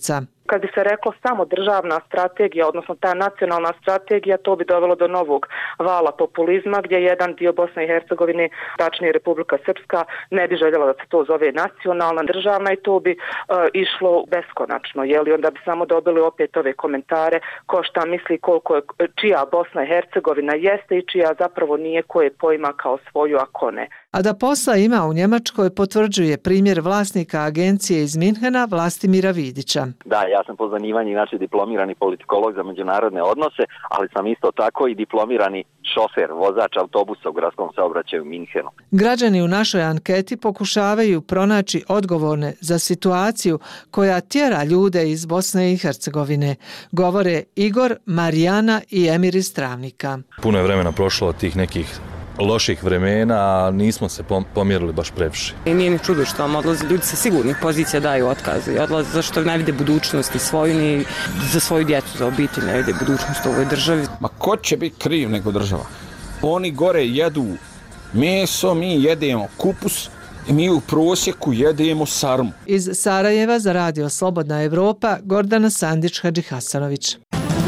Kad bi se reklo samo državna strategija, odnosno ta nacionalna strategija, to bi dovelo do novog vala populizma gdje jedan dio Bosne i Hercegovine, tačnije Republika Srpska, ne bi željela da se to zove nacionalna državna i to bi išlo beskonačno. Onda bi samo dobili opet ove komentare ko šta misli koliko je, čija Bosna i Hercegovina jeste i čija zapravo nije, koje pojma kao svoju, a ko ne. A da posla ima u Njemačkoj potvrđuje primjer vlasnika agencije iz Minhena Vlastimira Vidića. Da, ja sam po zanimanju inače diplomirani politikolog za međunarodne odnose, ali sam isto tako i diplomirani šofer, vozač autobusa u gradskom saobraćaju u Minhenu. Građani u našoj anketi pokušavaju pronaći odgovorne za situaciju koja tjera ljude iz Bosne i Hercegovine, govore Igor, Marijana i Emir iz Travnika. Puno je vremena prošlo od tih nekih loših vremena, a nismo se pomjerili baš previše. I nije ni čudo što vam odlaze ljudi sa sigurnih pozicija, daju otkaze i odlaze zašto ne vide budućnosti svoju ni za svoju djecu, za obitelj ne vide budućnost u ovoj državi. Ma ko će biti kriv nego država? Oni gore jedu meso, mi jedemo kupus i mi u prosjeku jedemo sarmu. Iz Sarajeva za Radio Slobodna Evropa, Gordana Sandić-Hadžihasanović.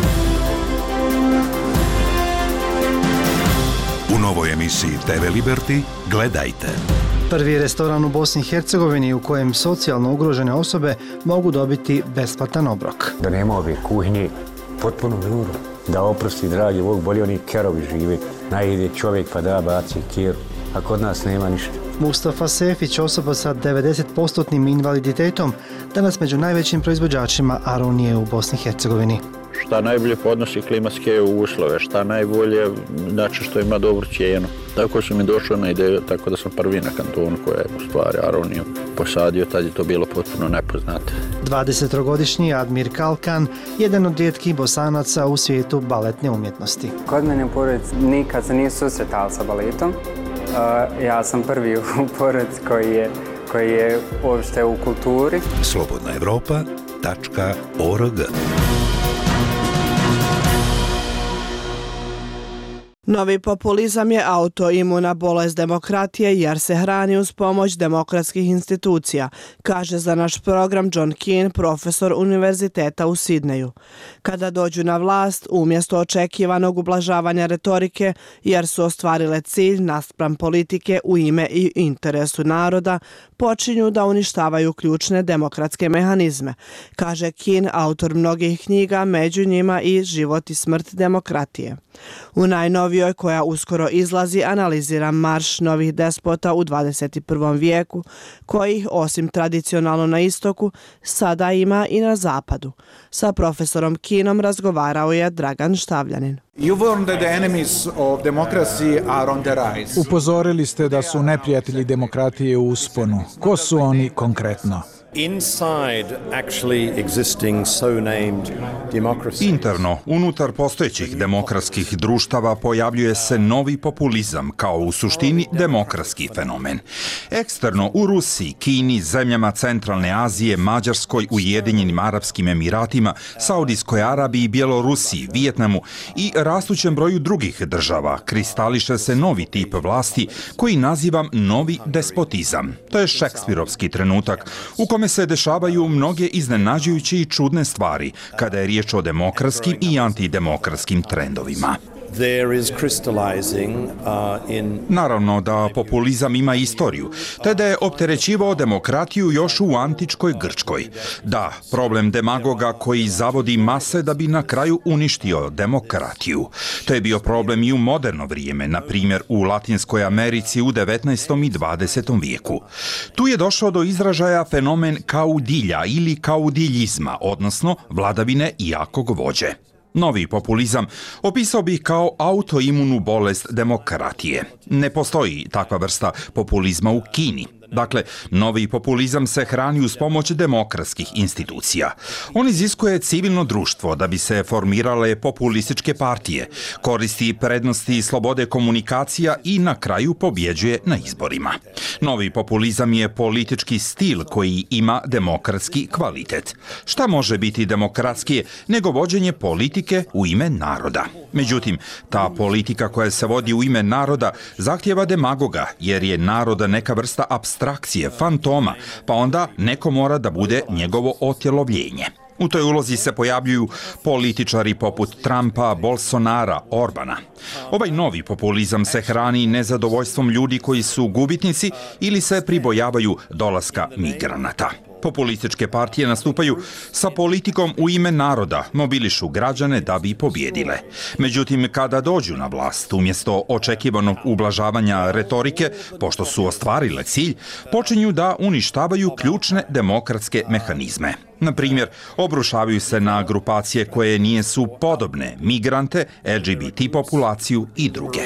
U novoj emisiji TV Liberty gledajte. Prvi restoran u Bosni i Hercegovini u kojem socijalno ugrožene osobe mogu dobiti besplatan obrok. Da nema ove kuhinje, potpuno miru. Da oprosti, dragi Bog, bolje oni kerovi žive. Najde čovjek pa da baci keru, a kod nas nema ništa. Mustafa Sefić, osoba sa 90% invaliditetom, danas među najvećim proizvođačima aronije u Bosni i Hercegovini. Šta najbolje podnosi klimatske uslove, šta najbolje, znači što ima dobru cijenu. Tako su mi došli na ideju, tako da sam prvi na kantonu koja je u stvari aroniju posadio, tad je to bilo potpuno nepoznato. 20-godišnji Admir Kalkan, jedan od rijetkih Bosanaca u svijetu baletne umjetnosti. Kod mene u porodici nikad se nije susretala sa baletom. Ja sam prvi u porodici koji je uopšte u kulturi. slobodnaevropa.org. Novi populizam je autoimuna bolest demokratije jer se hrani uz pomoć demokratskih institucija, kaže za naš program John Keane, profesor univerziteta u Sidneju. Kada dođu na vlast, umjesto očekivanog ublažavanja retorike, jer su ostvarile cilj naspram politike u ime i interesu naroda, počinju da uništavaju ključne demokratske mehanizme, kaže Keane, autor mnogih knjiga, među njima i Život i smrt demokratije. U najnovijoj, koja uskoro izlazi, analizira marš novih despota u 21. vijeku, kojih, osim tradicionalno na istoku, sada ima i na zapadu. Sa profesorom Keanom razgovarao je Dragan Štavljanin. Upozorili ste da su neprijatelji demokratije u usponu. Ko su oni konkretno? Interno, unutar postojećih demokratskih društava pojavljuje se novi populizam kao u suštini demokratski fenomen. Eksterno, u Rusiji, Kini, zemljama Centralne Azije, Mađarskoj, Ujedinjenim Arapskim Emiratima, Saudijskoj Arabiji, Bjelorusiji, Vijetnamu i rastućem broju drugih država kristališe se novi tip vlasti koji nazivam novi despotizam. To je šekspirovski trenutak u kome se dešavaju mnoge iznenađujuće i čudne stvari kada je riječ o demokratskim i antidemokratskim trendovima. Naravno da populizam ima istoriju, te da je opterećivao demokratiju još u antičkoj Grčkoj. Da, problem demagoga koji zavodi mase da bi na kraju uništio demokratiju. To je bio problem i u moderno vrijeme, na primjer u Latinskoj Americi u 19. i 20. vijeku. Tu je došao do izražaja fenomen kaudilja ili kaudiljizma, odnosno vladavine jakog vođe. Novi populizam opisao bih kao autoimunu bolest demokratije. Ne postoji takva vrsta populizma u Kini. Dakle, novi populizam se hrani uz pomoć demokratskih institucija. On iziskuje civilno društvo da bi se formirale populističke partije, koristi prednosti slobode komunikacija i na kraju pobjeđuje na izborima. Novi populizam je politički stil koji ima demokratski kvalitet. Šta može biti demokratskije nego vođenje politike u ime naroda? Međutim, ta politika koja se vodi u ime naroda zahtjeva demagoga, jer je naroda neka vrsta apstrakcije, fantoma, pa onda neko mora da bude njegovo otjelovljenje. U toj ulozi se pojavljuju političari poput Trumpa, Bolsonara, Orbana. Ovaj novi populizam se hrani nezadovoljstvom ljudi koji su gubitnici ili se pribojavaju dolaska migranata. Populističke partije nastupaju sa politikom u ime naroda, mobilišu građane da bi pobjedile. Međutim, kada dođu na vlast, umjesto očekivanog ublažavanja retorike, pošto su ostvarile cilj, počinju da uništavaju ključne demokratske mehanizme. Na primjer, obrušavaju se na grupacije koje nisu podobne, migrante, LGBT populaciju i druge.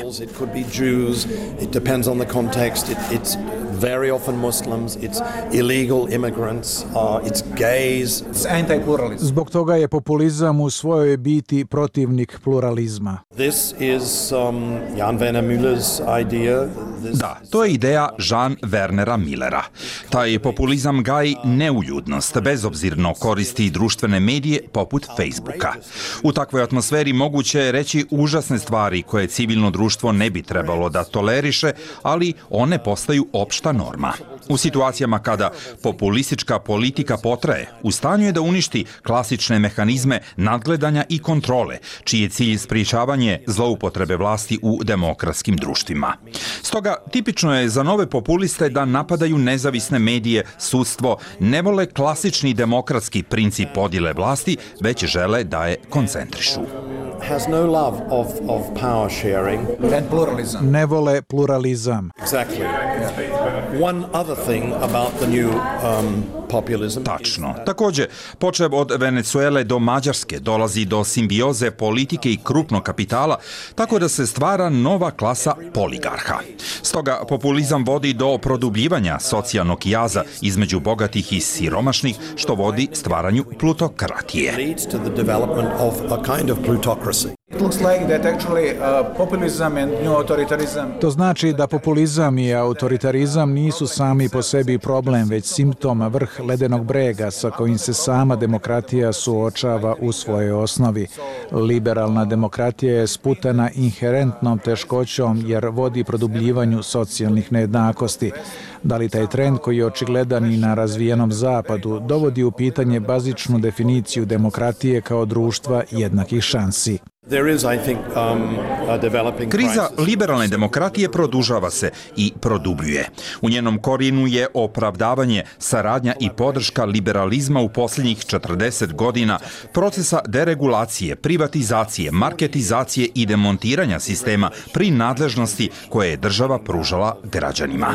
Very often Muslims, it's illegal immigrants, it's gays. It's anti-pluralism. Zbog toga je populizam u svojoj biti protivnik pluralizma. This is Jan Werner Müller's idea. Da, to je ideja Jean Wernera Müllera. Taj populizam gaji neuljudnost, bezobzirno koristi društvene medije poput Facebooka. U takvoj atmosferi moguće je reći užasne stvari koje civilno društvo ne bi trebalo da toleriše, ali one postaju opšta norma. U situacijama kada populistička politika potraje, u stanju je da uništi klasične mehanizme nadgledanja i kontrole, čiji je cilj sprječavanje zloupotrebe vlasti u demokratskim društvima. Stoga, tipično je za nove populiste da napadaju nezavisne medije, sudstvo, ne vole klasični demokratski princip podjele vlasti, već žele da je koncentrišu. Has no love of power sharing and pluralism. Ne vole pluralizam. Exactly. One other thing about the new populism. Tačno. Također, počev od Venezuele do Mađarske, dolazi do simbioze politike i krupnog kapitala, tako da se stvara nova klasa poligarha. Stoga, populizam vodi do produbljivanja socijalnog jaza između bogatih i siromašnih, što vodi stvaranju plutokratije. Leads to the development of a kind of plutocracy. It looks like that actually populism and new authoritarism. To znači da populizam i autoritarizam nisu sami po sebi problem, već simptom vrh ledenog brega sa kojim se sama demokratija suočava u svojoj osnovi. Liberalna demokratija je sputana inherentnom teškoćom jer vodi produbljivanju socijalnih nejednakosti. Da li taj trend koji je očigledan i na razvijenom zapadu dovodi u pitanje bazičnu definiciju demokratije kao društva jednakih šansi? Kriza liberalne demokratije produžava se i produbljuje. U njenom korijenu je opravdavanje, saradnja i podrška liberalizma u posljednjih 40 godina, procesa deregulacije, privatizacije, marketizacije i demontiranja sistema pri nadležnosti koje je država pružala građanima.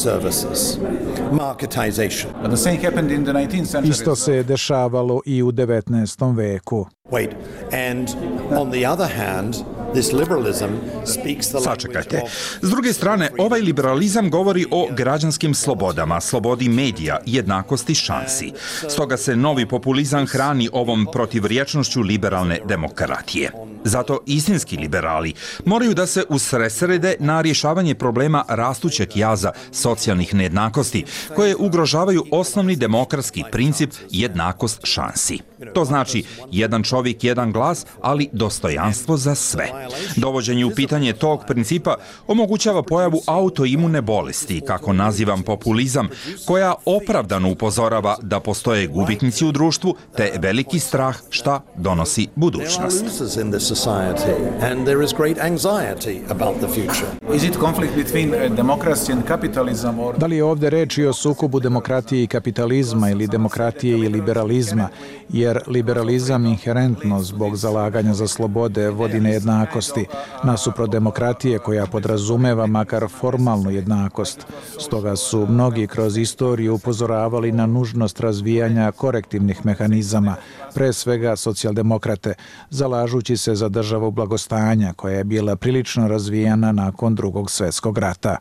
Isto se dešavalo i u 19. veku. Sačekajte. S druge strane, ovaj liberalizam govori o građanskim slobodama, slobodi medija, jednakosti šansi. Stoga se novi populizam hrani ovom protivrječnošću liberalne demokratije. Zato istinski liberali moraju da se usredsrede na rješavanje problema rastućeg jaza socijalnih nejednakosti, koje ugrožavaju osnovni demokratski princip jednakost šansi. To znači jedan čovjek, jedan glas, ali dostojanstvo za sve. Dovođenje u pitanje tog principa omogućava pojavu autoimune bolesti, kako nazivam populizam, koja opravdano upozorava da postoje gubitnici u društvu, te veliki strah šta donosi budućnost. Da li je ovdje reč i o sukobu demokratije i kapitalizma ili demokratije i liberalizma, jer liberalizam inherentno zbog zalaganja za slobode vodi nejednakosti, nasuprot demokratije koja podrazumeva makar formalnu jednakost. Stoga su mnogi kroz istoriju upozoravali na nužnost razvijanja korektivnih mehanizama, pre svega socijaldemokrate, zalažući se za državu blagostanja koja je bila prilično razvijena nakon Drugog svjetskog rata.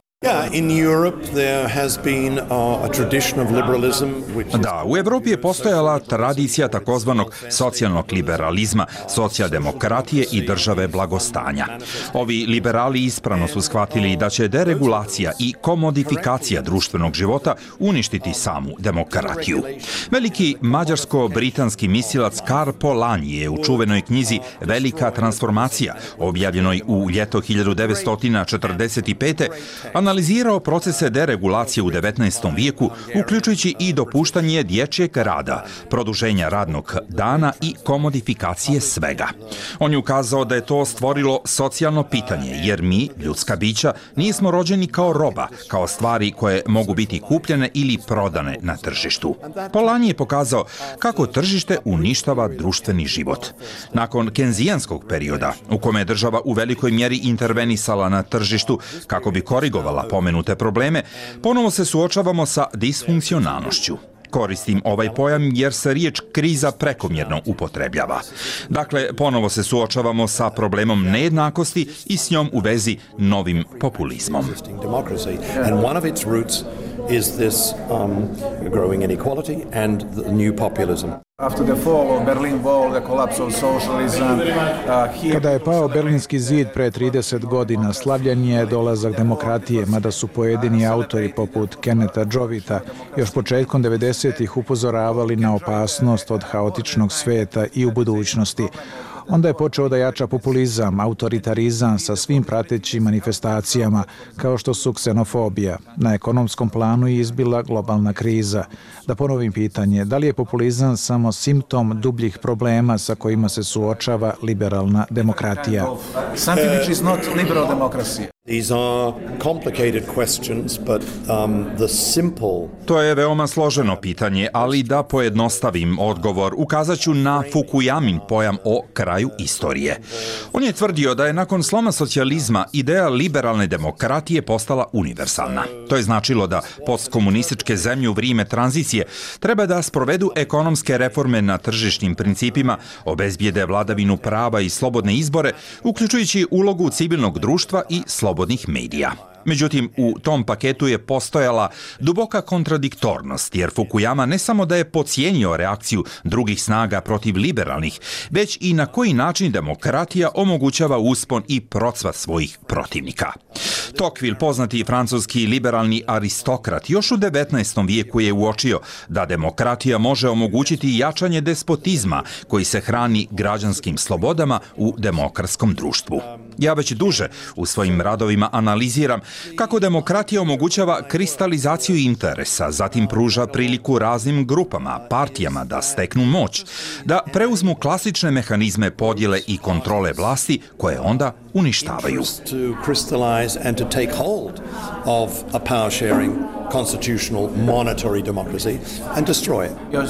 Da, u Evropi je postojala tradicija takozvanog socijalnog liberalizma, socijaldemokratije i države blagostanja. Ovi liberali ispravno su shvatili da će deregulacija i komodifikacija društvenog života uništiti samu demokratiju. Veliki mađarsko-britanski mislilac Karl Polanyi je u čuvenoj knjizi Velika transformacija, objavljenoj u ljeto 1945. analizirao analizirao procese deregulacije u 19. vijeku, uključujući i dopuštanje dječjeg rada, produženja radnog dana i komodifikacije svega. On je ukazao da je to stvorilo socijalno pitanje, jer mi, ljudska bića, nismo rođeni kao roba, kao stvari koje mogu biti kupljene ili prodane na tržištu. Polanyi je pokazao kako tržište uništava društveni život. Nakon kenzijanskog perioda, u kome je država u velikoj mjeri intervenisala na tržištu kako bi korigovala pomenute probleme, ponovo se suočavamo sa disfunkcionalnošću. Koristim ovaj pojam jer se riječ kriza prekomjerno upotrebljava. Dakle, ponovo se suočavamo sa problemom nejednakosti i s njom u vezi novim populizmom. Is this growing inequality and the new populism. After the fall of Berlin Wall, the collapse of socialism, Kada je pao Berlinski zid pre 30 godina, slavljen je dolazak demokratije, mada su pojedini autori poput Kennetha Jovita još početkom 90-ih upozoravali na opasnost od haotičnog sveta i u budućnosti. Onda je počeo da jača populizam, autoritarizam sa svim pratećim manifestacijama, kao što su ksenofobija. Na ekonomskom planu je izbila globalna kriza. Da ponovim pitanje, da li je populizam samo simptom dubljih problema sa kojima se suočava liberalna demokratija? Something which is not liberal democracy. These are complicated questions, but the simple... To je veoma složeno pitanje, ali da pojednostavim odgovor, ukazat ću na Fukuyamin pojam o kraju istorije. On je tvrdio da je nakon sloma socijalizma ideja liberalne demokratije postala univerzalna. To je značilo da postkomunističke zemlje u vrijeme tranzicije treba da sprovedu ekonomske reforme na tržišnim principima, obezbijede vladavinu prava i slobodne izbore, uključujući ulogu civilnog društva i slobodnih medija. Međutim, u tom paketu je postojala duboka kontradiktornost, jer Fukuyama ne samo da je podcijenio reakciju drugih snaga protiv liberalnih, već i na koji način demokratija omogućava uspon i procvat svojih protivnika. Tocqueville, poznati francuski liberalni aristokrat, još u 19. vijeku je uočio da demokratija može omogućiti jačanje despotizma koji se hrani građanskim slobodama u demokratskom društvu. Ja već duže u svojim radovima analiziram kako demokratija omogućava kristalizaciju interesa, zatim pruža priliku raznim grupama, partijama da steknu moć, da preuzmu klasične mehanizme podjele i kontrole vlasti koje onda uništavaju. Constitutional monetary democracy and destroy it.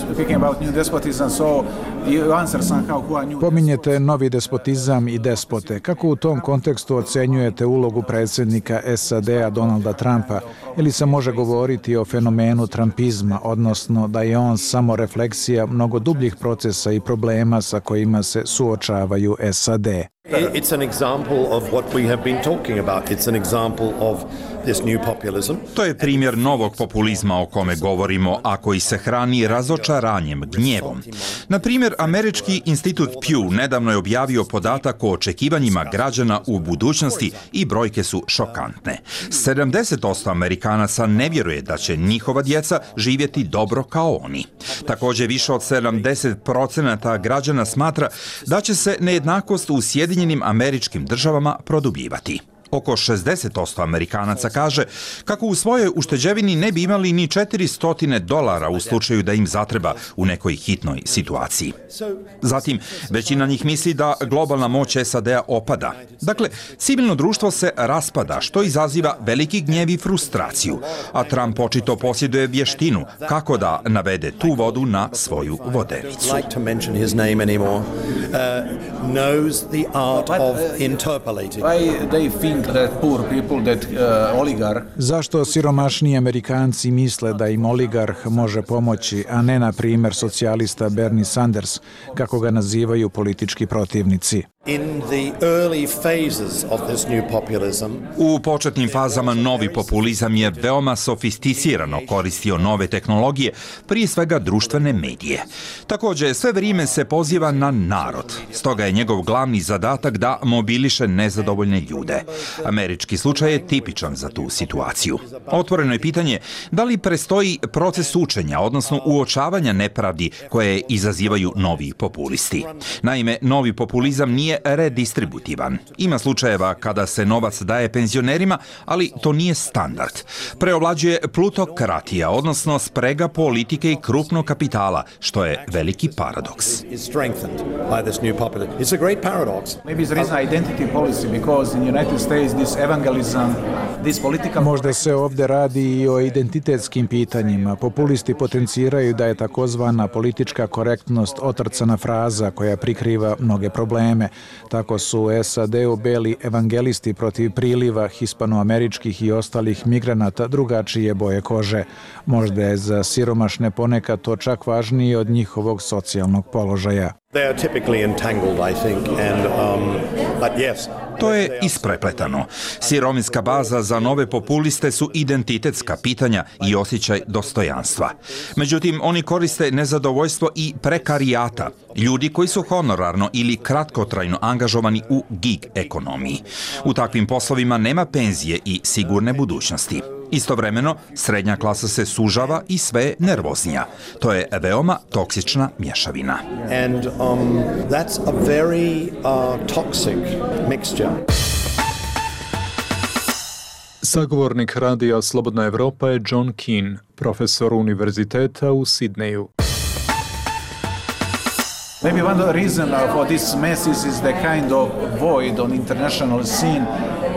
Pominjete novi despotizam i despote. Kako u tom kontekstu ocenjujete ulogu predsjednika SAD-a Donalda Trumpa, ili se može govoriti o fenomenu trumpizma, odnosno da je on samo refleksija mnogo dubljih procesa i problema sa kojima se suočavaju SAD? It's an example of what we have been talking about. It's an example of this new populism. To je primjer novog populizma o kome govorimo, a koji se hrani razočaranjem, gnjevom. Na primjer, Američki institut Pew nedavno je objavio podatak o očekivanjima građana u budućnosti i brojke su šokantne. 70% Amerikanaca ne vjeruje da će njihova djeca živjeti dobro kao oni. Također, više od 70% građana smatra da će se nejednakost u Sjedinjenim Američkim Državama produbljivati. Oko 60% Amerikanaca kaže kako u svojoj ušteđevini ne bi imali ni $400 u slučaju da im zatreba u nekoj hitnoj situaciji. Zatim, većina njih misli da globalna moć SAD-a opada. Dakle, civilno društvo se raspada, što izaziva veliki gnjev i frustraciju, a Trump očito posjeduje vještinu kako da navede tu vodu na svoju vodenicu. Zašto siromašniji Amerikanci misle da im oligarh može pomoći, a ne, na primjer, socijalista Bernie Sanders, kako ga nazivaju politički protivnici? U početnim fazama novi populizam je veoma sofisticirano koristio nove tehnologije, prije svega društvene medije. Također, sve vrijeme se poziva na narod, stoga je njegov glavni zadatak da mobiliše nezadovoljne ljude. Američki slučaj je tipičan za tu situaciju. Otvoreno je pitanje da li prestoji proces učenja, odnosno uočavanja nepravdi koje izazivaju novi populisti. Naime, novi populizam nije je redistributivan. Ima slučajeva kada se novac daje penzionerima, ali to nije standard. Preovlađuje plutokratija, odnosno sprega politike i krupnog kapitala, što je veliki paradoks. Možda se ovdje radi i o identitetskim pitanjima. Populisti potenciraju da je takozvana politička korektnost otrcana fraza koja prikriva mnoge probleme. Tako su u SAD-u beli evangelisti protiv priliva hispanoameričkih i ostalih migranata drugačije boje kože. Možda je za siromašne ponekad to čak važnije od njihovog socijalnog položaja. To je isprepletano. Sirovinska baza za nove populiste su identitetska pitanja i osjećaj dostojanstva. Međutim, oni koriste nezadovoljstvo i prekarijata, ljudi koji su honorarno ili kratkotrajno angažovani u gig ekonomiji. U takvim poslovima nema penzije i sigurne budućnosti. Istovremeno, srednja klasa se sužava i sve je nervoznija. To je veoma toksična mješavina. That's a very toxic mixture. Sagovornik radija Slobodna Evropa je John Keane, profesor univerziteta u Sidneju. Maybe one reason for this mess is the kind of void on international scene.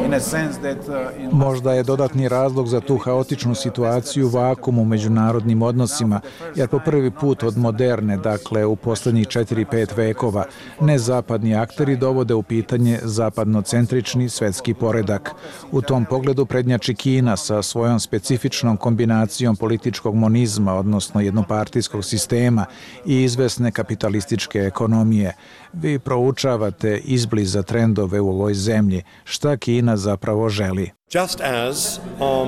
Možda je dodatni razlog za tu haotičnu situaciju vakum u međunarodnim odnosima, jer po prvi put od moderne, dakle u posljednjih 4-5 vekova, nezapadni akteri dovode u pitanje zapadnocentrični svetski poredak. U tom pogledu prednjači Kina sa svojom specifičnom kombinacijom političkog monizma, odnosno jednopartijskog sistema i izvesne kapitalističke ekonomije. Vi proučavate izbliza trendove u ovoj zemlji. Šta Kina zapravo želi? Just as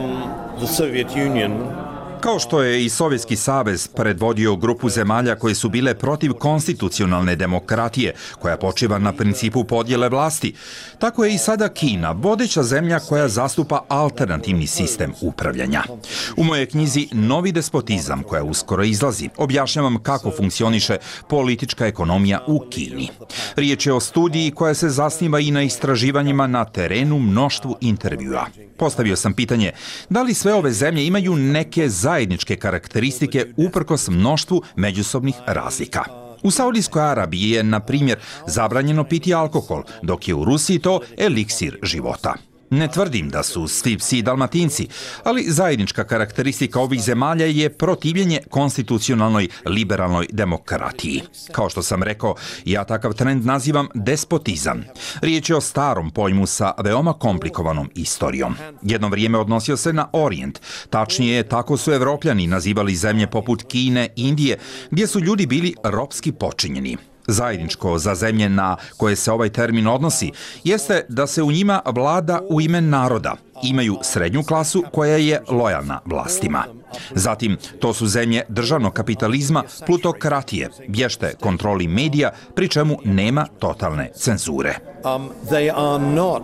the Soviet Union Kao što je i Sovjetski savez predvodio grupu zemalja koje su bile protiv konstitucionalne demokratije, koja počiva na principu podjele vlasti, tako je i sada Kina vodeća zemlja koja zastupa alternativni sistem upravljanja. U mojoj knjizi Novi despotizam, koja uskoro izlazi, objašnjavam kako funkcioniše politička ekonomija u Kini. Riječ je o studiji koja se zasniva i na istraživanjima na terenu, mnoštvu intervjua. Postavio sam pitanje, da li sve ove zemlje imaju neke zajedničke karakteristike uprkos mnoštvu međusobnih razlika. U Saudijskoj Arabiji je, na primjer, zabranjeno piti alkohol, dok je u Rusiji to eliksir života. Ne tvrdim da su svi psi Dalmatinci, ali zajednička karakteristika ovih zemalja je protivljenje konstitucionalnoj liberalnoj demokratiji. Kao što sam rekao, ja takav trend nazivam despotizam. Riječ je o starom pojmu sa veoma komplikovanom istorijom. Jedno vrijeme odnosio se na Orijent. Tačnije, tako su Evropljani nazivali zemlje poput Kine, Indije, gdje su ljudi bili ropski počinjeni. Zajedničko za zemlje na koje se ovaj termin odnosi jeste da se u njima vlada u ime naroda. Imaju srednju klasu koja je lojalna vlastima. Zatim, to su zemlje državnog kapitalizma, plutokratije, vješte kontroli medija, pri čemu nema totalne cenzure. They are not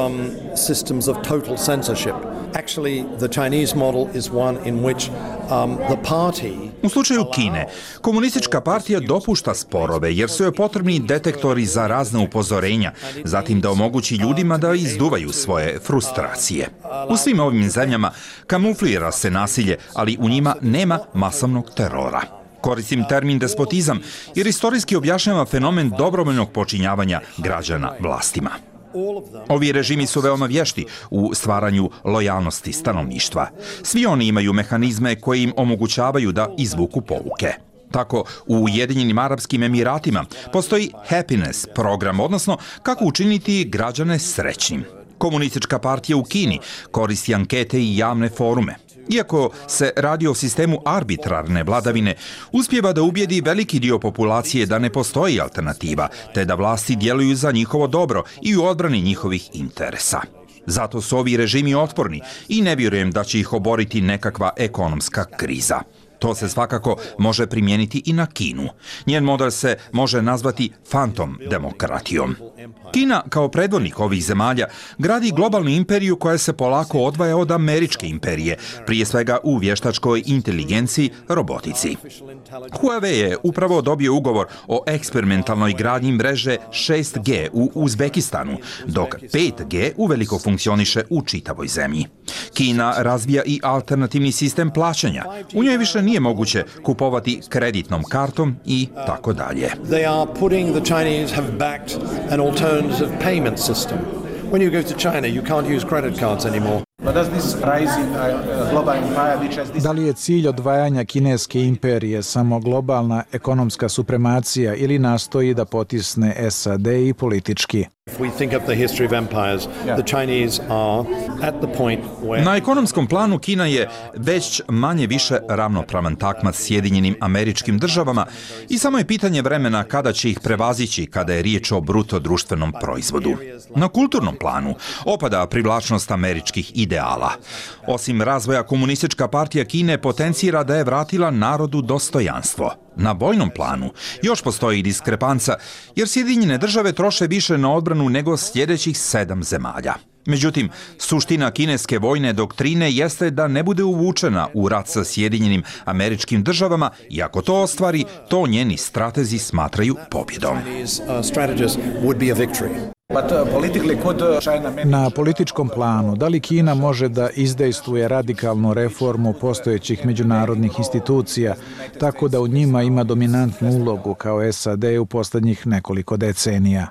systems of total censorship. Actually, the Chinese model is one in which the party... U slučaju Kine, komunistička partija dopušta sporove jer su joj potrebni detektori za razne upozorenja, zatim da omogući ljudima da izduvaju svoje frustracije. U svim ovim zemljama kamuflira se nasilje, ali u njima nema masovnog terora. Koristim termin despotizam jer istorijski objašnjava fenomen dobrovoljnog počinjavanja građana vlastima. Ovi režimi su veoma vješti u stvaranju lojalnosti stanovništva. Svi oni imaju mehanizme koji im omogućavaju da izvuku pouke. Tako, u Ujedinjenim Arapskim Emiratima postoji happiness program, odnosno kako učiniti građane srećnim. Komunistička partija u Kini koristi ankete i javne forume. Iako se radi o sistemu arbitrarne vladavine, uspijeva da ubijedi veliki dio populacije da ne postoji alternativa, te da vlasti djeluju za njihovo dobro i u odbrani njihovih interesa. Zato su ovi režimi otporni i ne vjerujem da će ih oboriti nekakva ekonomska kriza. To se svakako može primijeniti i na Kinu. Njen model se može nazvati fantom demokratijom. Kina, kao predvodnik ovih zemalja, gradi globalnu imperiju koja se polako odvaja od američke imperije, prije svega u vještačkoj inteligenciji, robotici. Huawei je upravo dobio ugovor o eksperimentalnoj gradnji mreže 6G u Uzbekistanu, dok 5G uveliko funkcioniše u čitavoj zemlji. Kina razvija i alternativni sistem plaćanja. U njoj više nije moguće kupovati kreditnom kartom i tako dalje. Payment system. When you go to China, you can't use credit cards anymore. Da li je cilj odvajanja kineske imperije samo globalna ekonomska supremacija ili nastoji da potisne SAD i politički? Na ekonomskom planu Kina je već manje više ravnopravan takmac Sjedinjenim Američkim Državama i samo je pitanje vremena kada će ih prevazići kada je riječ o bruto društvenom proizvodu. Na kulturnom planu opada privlačnost američkih ideala. Osim razvoja, Komunistička partija Kine potencira da je vratila narodu dostojanstvo. Na vojnom planu još postoji diskrepanca, jer Sjedinjene Države troše više na odbranu nego sljedećih 7 zemalja. Međutim, suština kineske vojne doktrine jeste da ne bude uvučena u rat sa Sjedinjenim Američkim Državama i ako to ostvari, to njeni stratezi smatraju pobjedom. Na političkom planu, da li Kina može da izdejstvuje radikalnu reformu postojećih međunarodnih institucija, tako da u njima ima dominantnu ulogu kao SAD u posljednjih nekoliko decenija?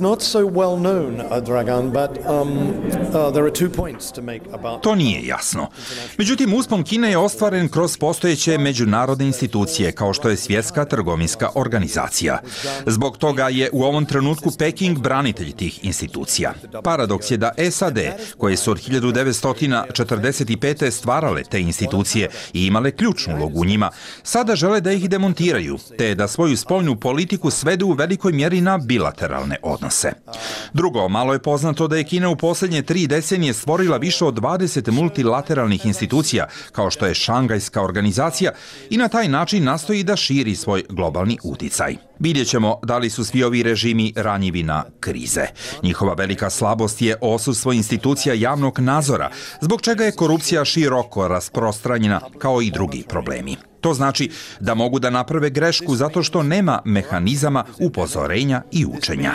To nije jasno. Međutim, uspon Kine je ostvaren kroz postojeće međunarodne institucije, kao što je Svjetska trgovinska organizacija. Zbog toga je u ovom trenutku Peking branitelj tih institucija. Paradoks je da SAD, koje su od 1945. stvarale te institucije i imale ključnu ulogu u njima, sada žele da ih demontiraju, te da svoju spoljnu politiku svedu u velikoj mjeri na bilateralne odnose. Drugo, malo je poznato da je Kina u posljednje 3 decenije stvorila više od 20 multilateralnih institucija, kao što je Šangajska organizacija, i na taj način nastoji da širi svoj globalni uticaj. Vidjet ćemo da li su svi ovi režimi ranjivi na krize. Njihova velika slabost je odsustvo institucija javnog nadzora, zbog čega je korupcija široko rasprostranjena kao i drugi problemi. To znači da mogu da naprave grešku zato što nema mehanizama upozorenja i učenja.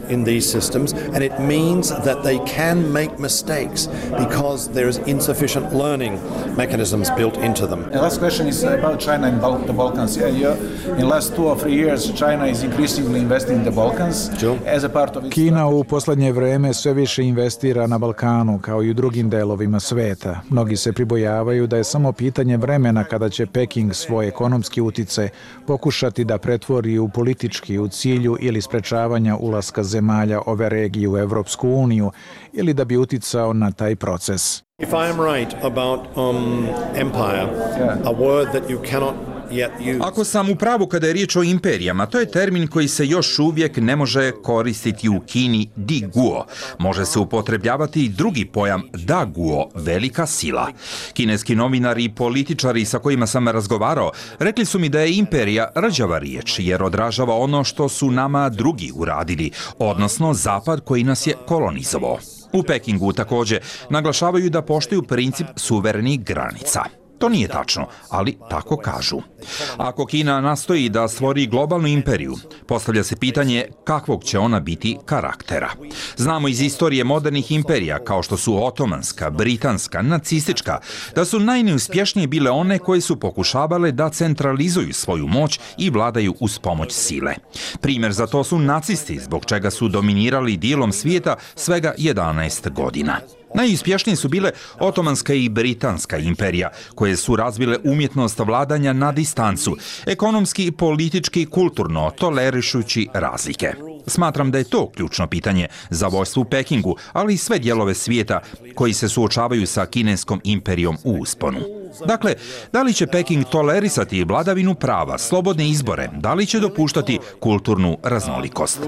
Last question is about China and the Balkans. In last 2 or 3 years, China is increasingly investing in the Balkans as a part of its... Kina u posljednje vrijeme sve više investira na Balkanu kao i u drugim delovima sveta. Mnogi se pribojavaju da je samo pitanje vremena kada će Peking svoj ekonomski uticaj pokušati da pretvori u politički u cilju ili sprečavanja ulaska zemalja ove regije u Evropsku uniju ili da bi uticao na taj proces. If I am right about empire, a word that you cannot yet use. Ako sam u pravu kada je riječ o imperijama, to je termin koji se još uvijek ne može koristiti u Kini di guo. Može se upotrebljavati i drugi pojam da guo, velika sila. Kineski novinari i političari sa kojima sam razgovarao rekli su mi da je imperija rđava riječ jer odražava ono što su nama drugi uradili, odnosno Zapad koji nas je kolonizovao. U Pekingu također naglašavaju da poštuju princip suverenih granica. To nije tačno, ali tako kažu. Ako Kina nastoji da stvori globalnu imperiju, postavlja se pitanje kakvog će ona biti karaktera. Znamo iz istorije modernih imperija, kao što su otomanska, britanska, nacistička, da su najneuspješnije bile one koje su pokušavale da centralizuju svoju moć i vladaju uz pomoć sile. Primjer za to su nacisti, zbog čega su dominirali dijelom svijeta svega 11 godina. Najuspješnije su bile Otomanska i Britanska imperija, koje su razvile umjetnost vladanja na distancu, ekonomski, politički, kulturno, tolerišući razlike. Smatram da je to ključno pitanje za vojstvo u Pekingu, ali i sve dijelove svijeta koji se suočavaju sa kineskom imperijom u usponu. Dakle, da li će Peking tolerisati vladavinu prava, slobodne izbore, da li će dopuštati kulturnu raznolikost?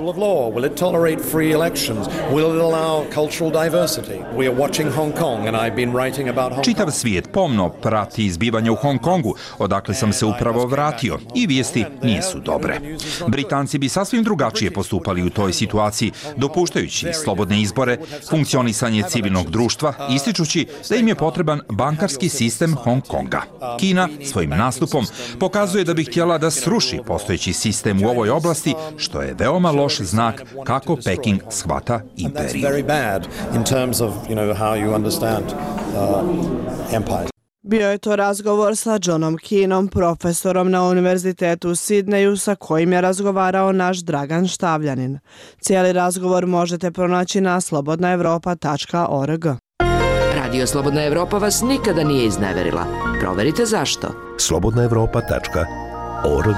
Čitav svijet pomno prati izbivanja u Hong Kongu, odakle sam se upravo vratio, i vijesti nisu dobre. Britanci bi sasvim drugačije postupali u toj situaciji, dopuštajući slobodne izbore, funkcionisanje civilnog društva, ističući da im je potreban bankarski sistem Hong Konga. Kina svojim nastupom pokazuje da bi htjela da sruši postojeći sistem u ovoj oblasti, što je veoma loš znak kako Peking shvata imperiju. Bio je to razgovor sa Johnom Keenom, profesorom na Univerzitetu u Sidneju, sa kojim je razgovarao naš Dragan Štavljanin. Cijeli razgovor možete pronaći na slobodnaevropa.org. Radio Slobodna Evropa vas nikada nije izneverila. Proverite zašto. slobodnaevropa.org.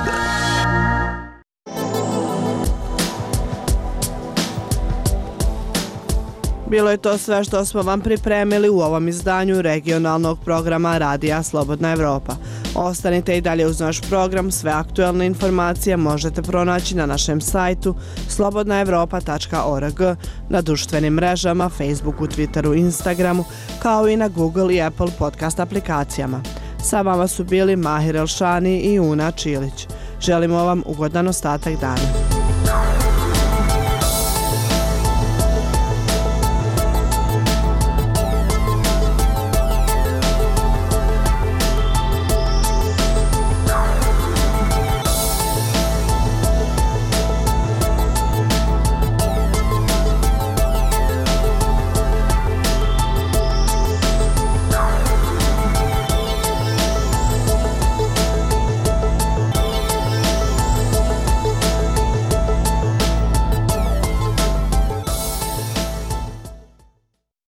Bilo je to sve što smo vam pripremili u ovom izdanju regionalnog programa Radija Slobodna Evropa. Ostanite i dalje uz naš program, sve aktualne informacije možete pronaći na našem sajtu slobodnaevropa.org, na društvenim mrežama, Facebooku, Twitteru, Instagramu, kao i na Google i Apple podcast aplikacijama. Sa vama su bili Mahir Elšani i Una Čilić. Želimo vam ugodan ostatak dana.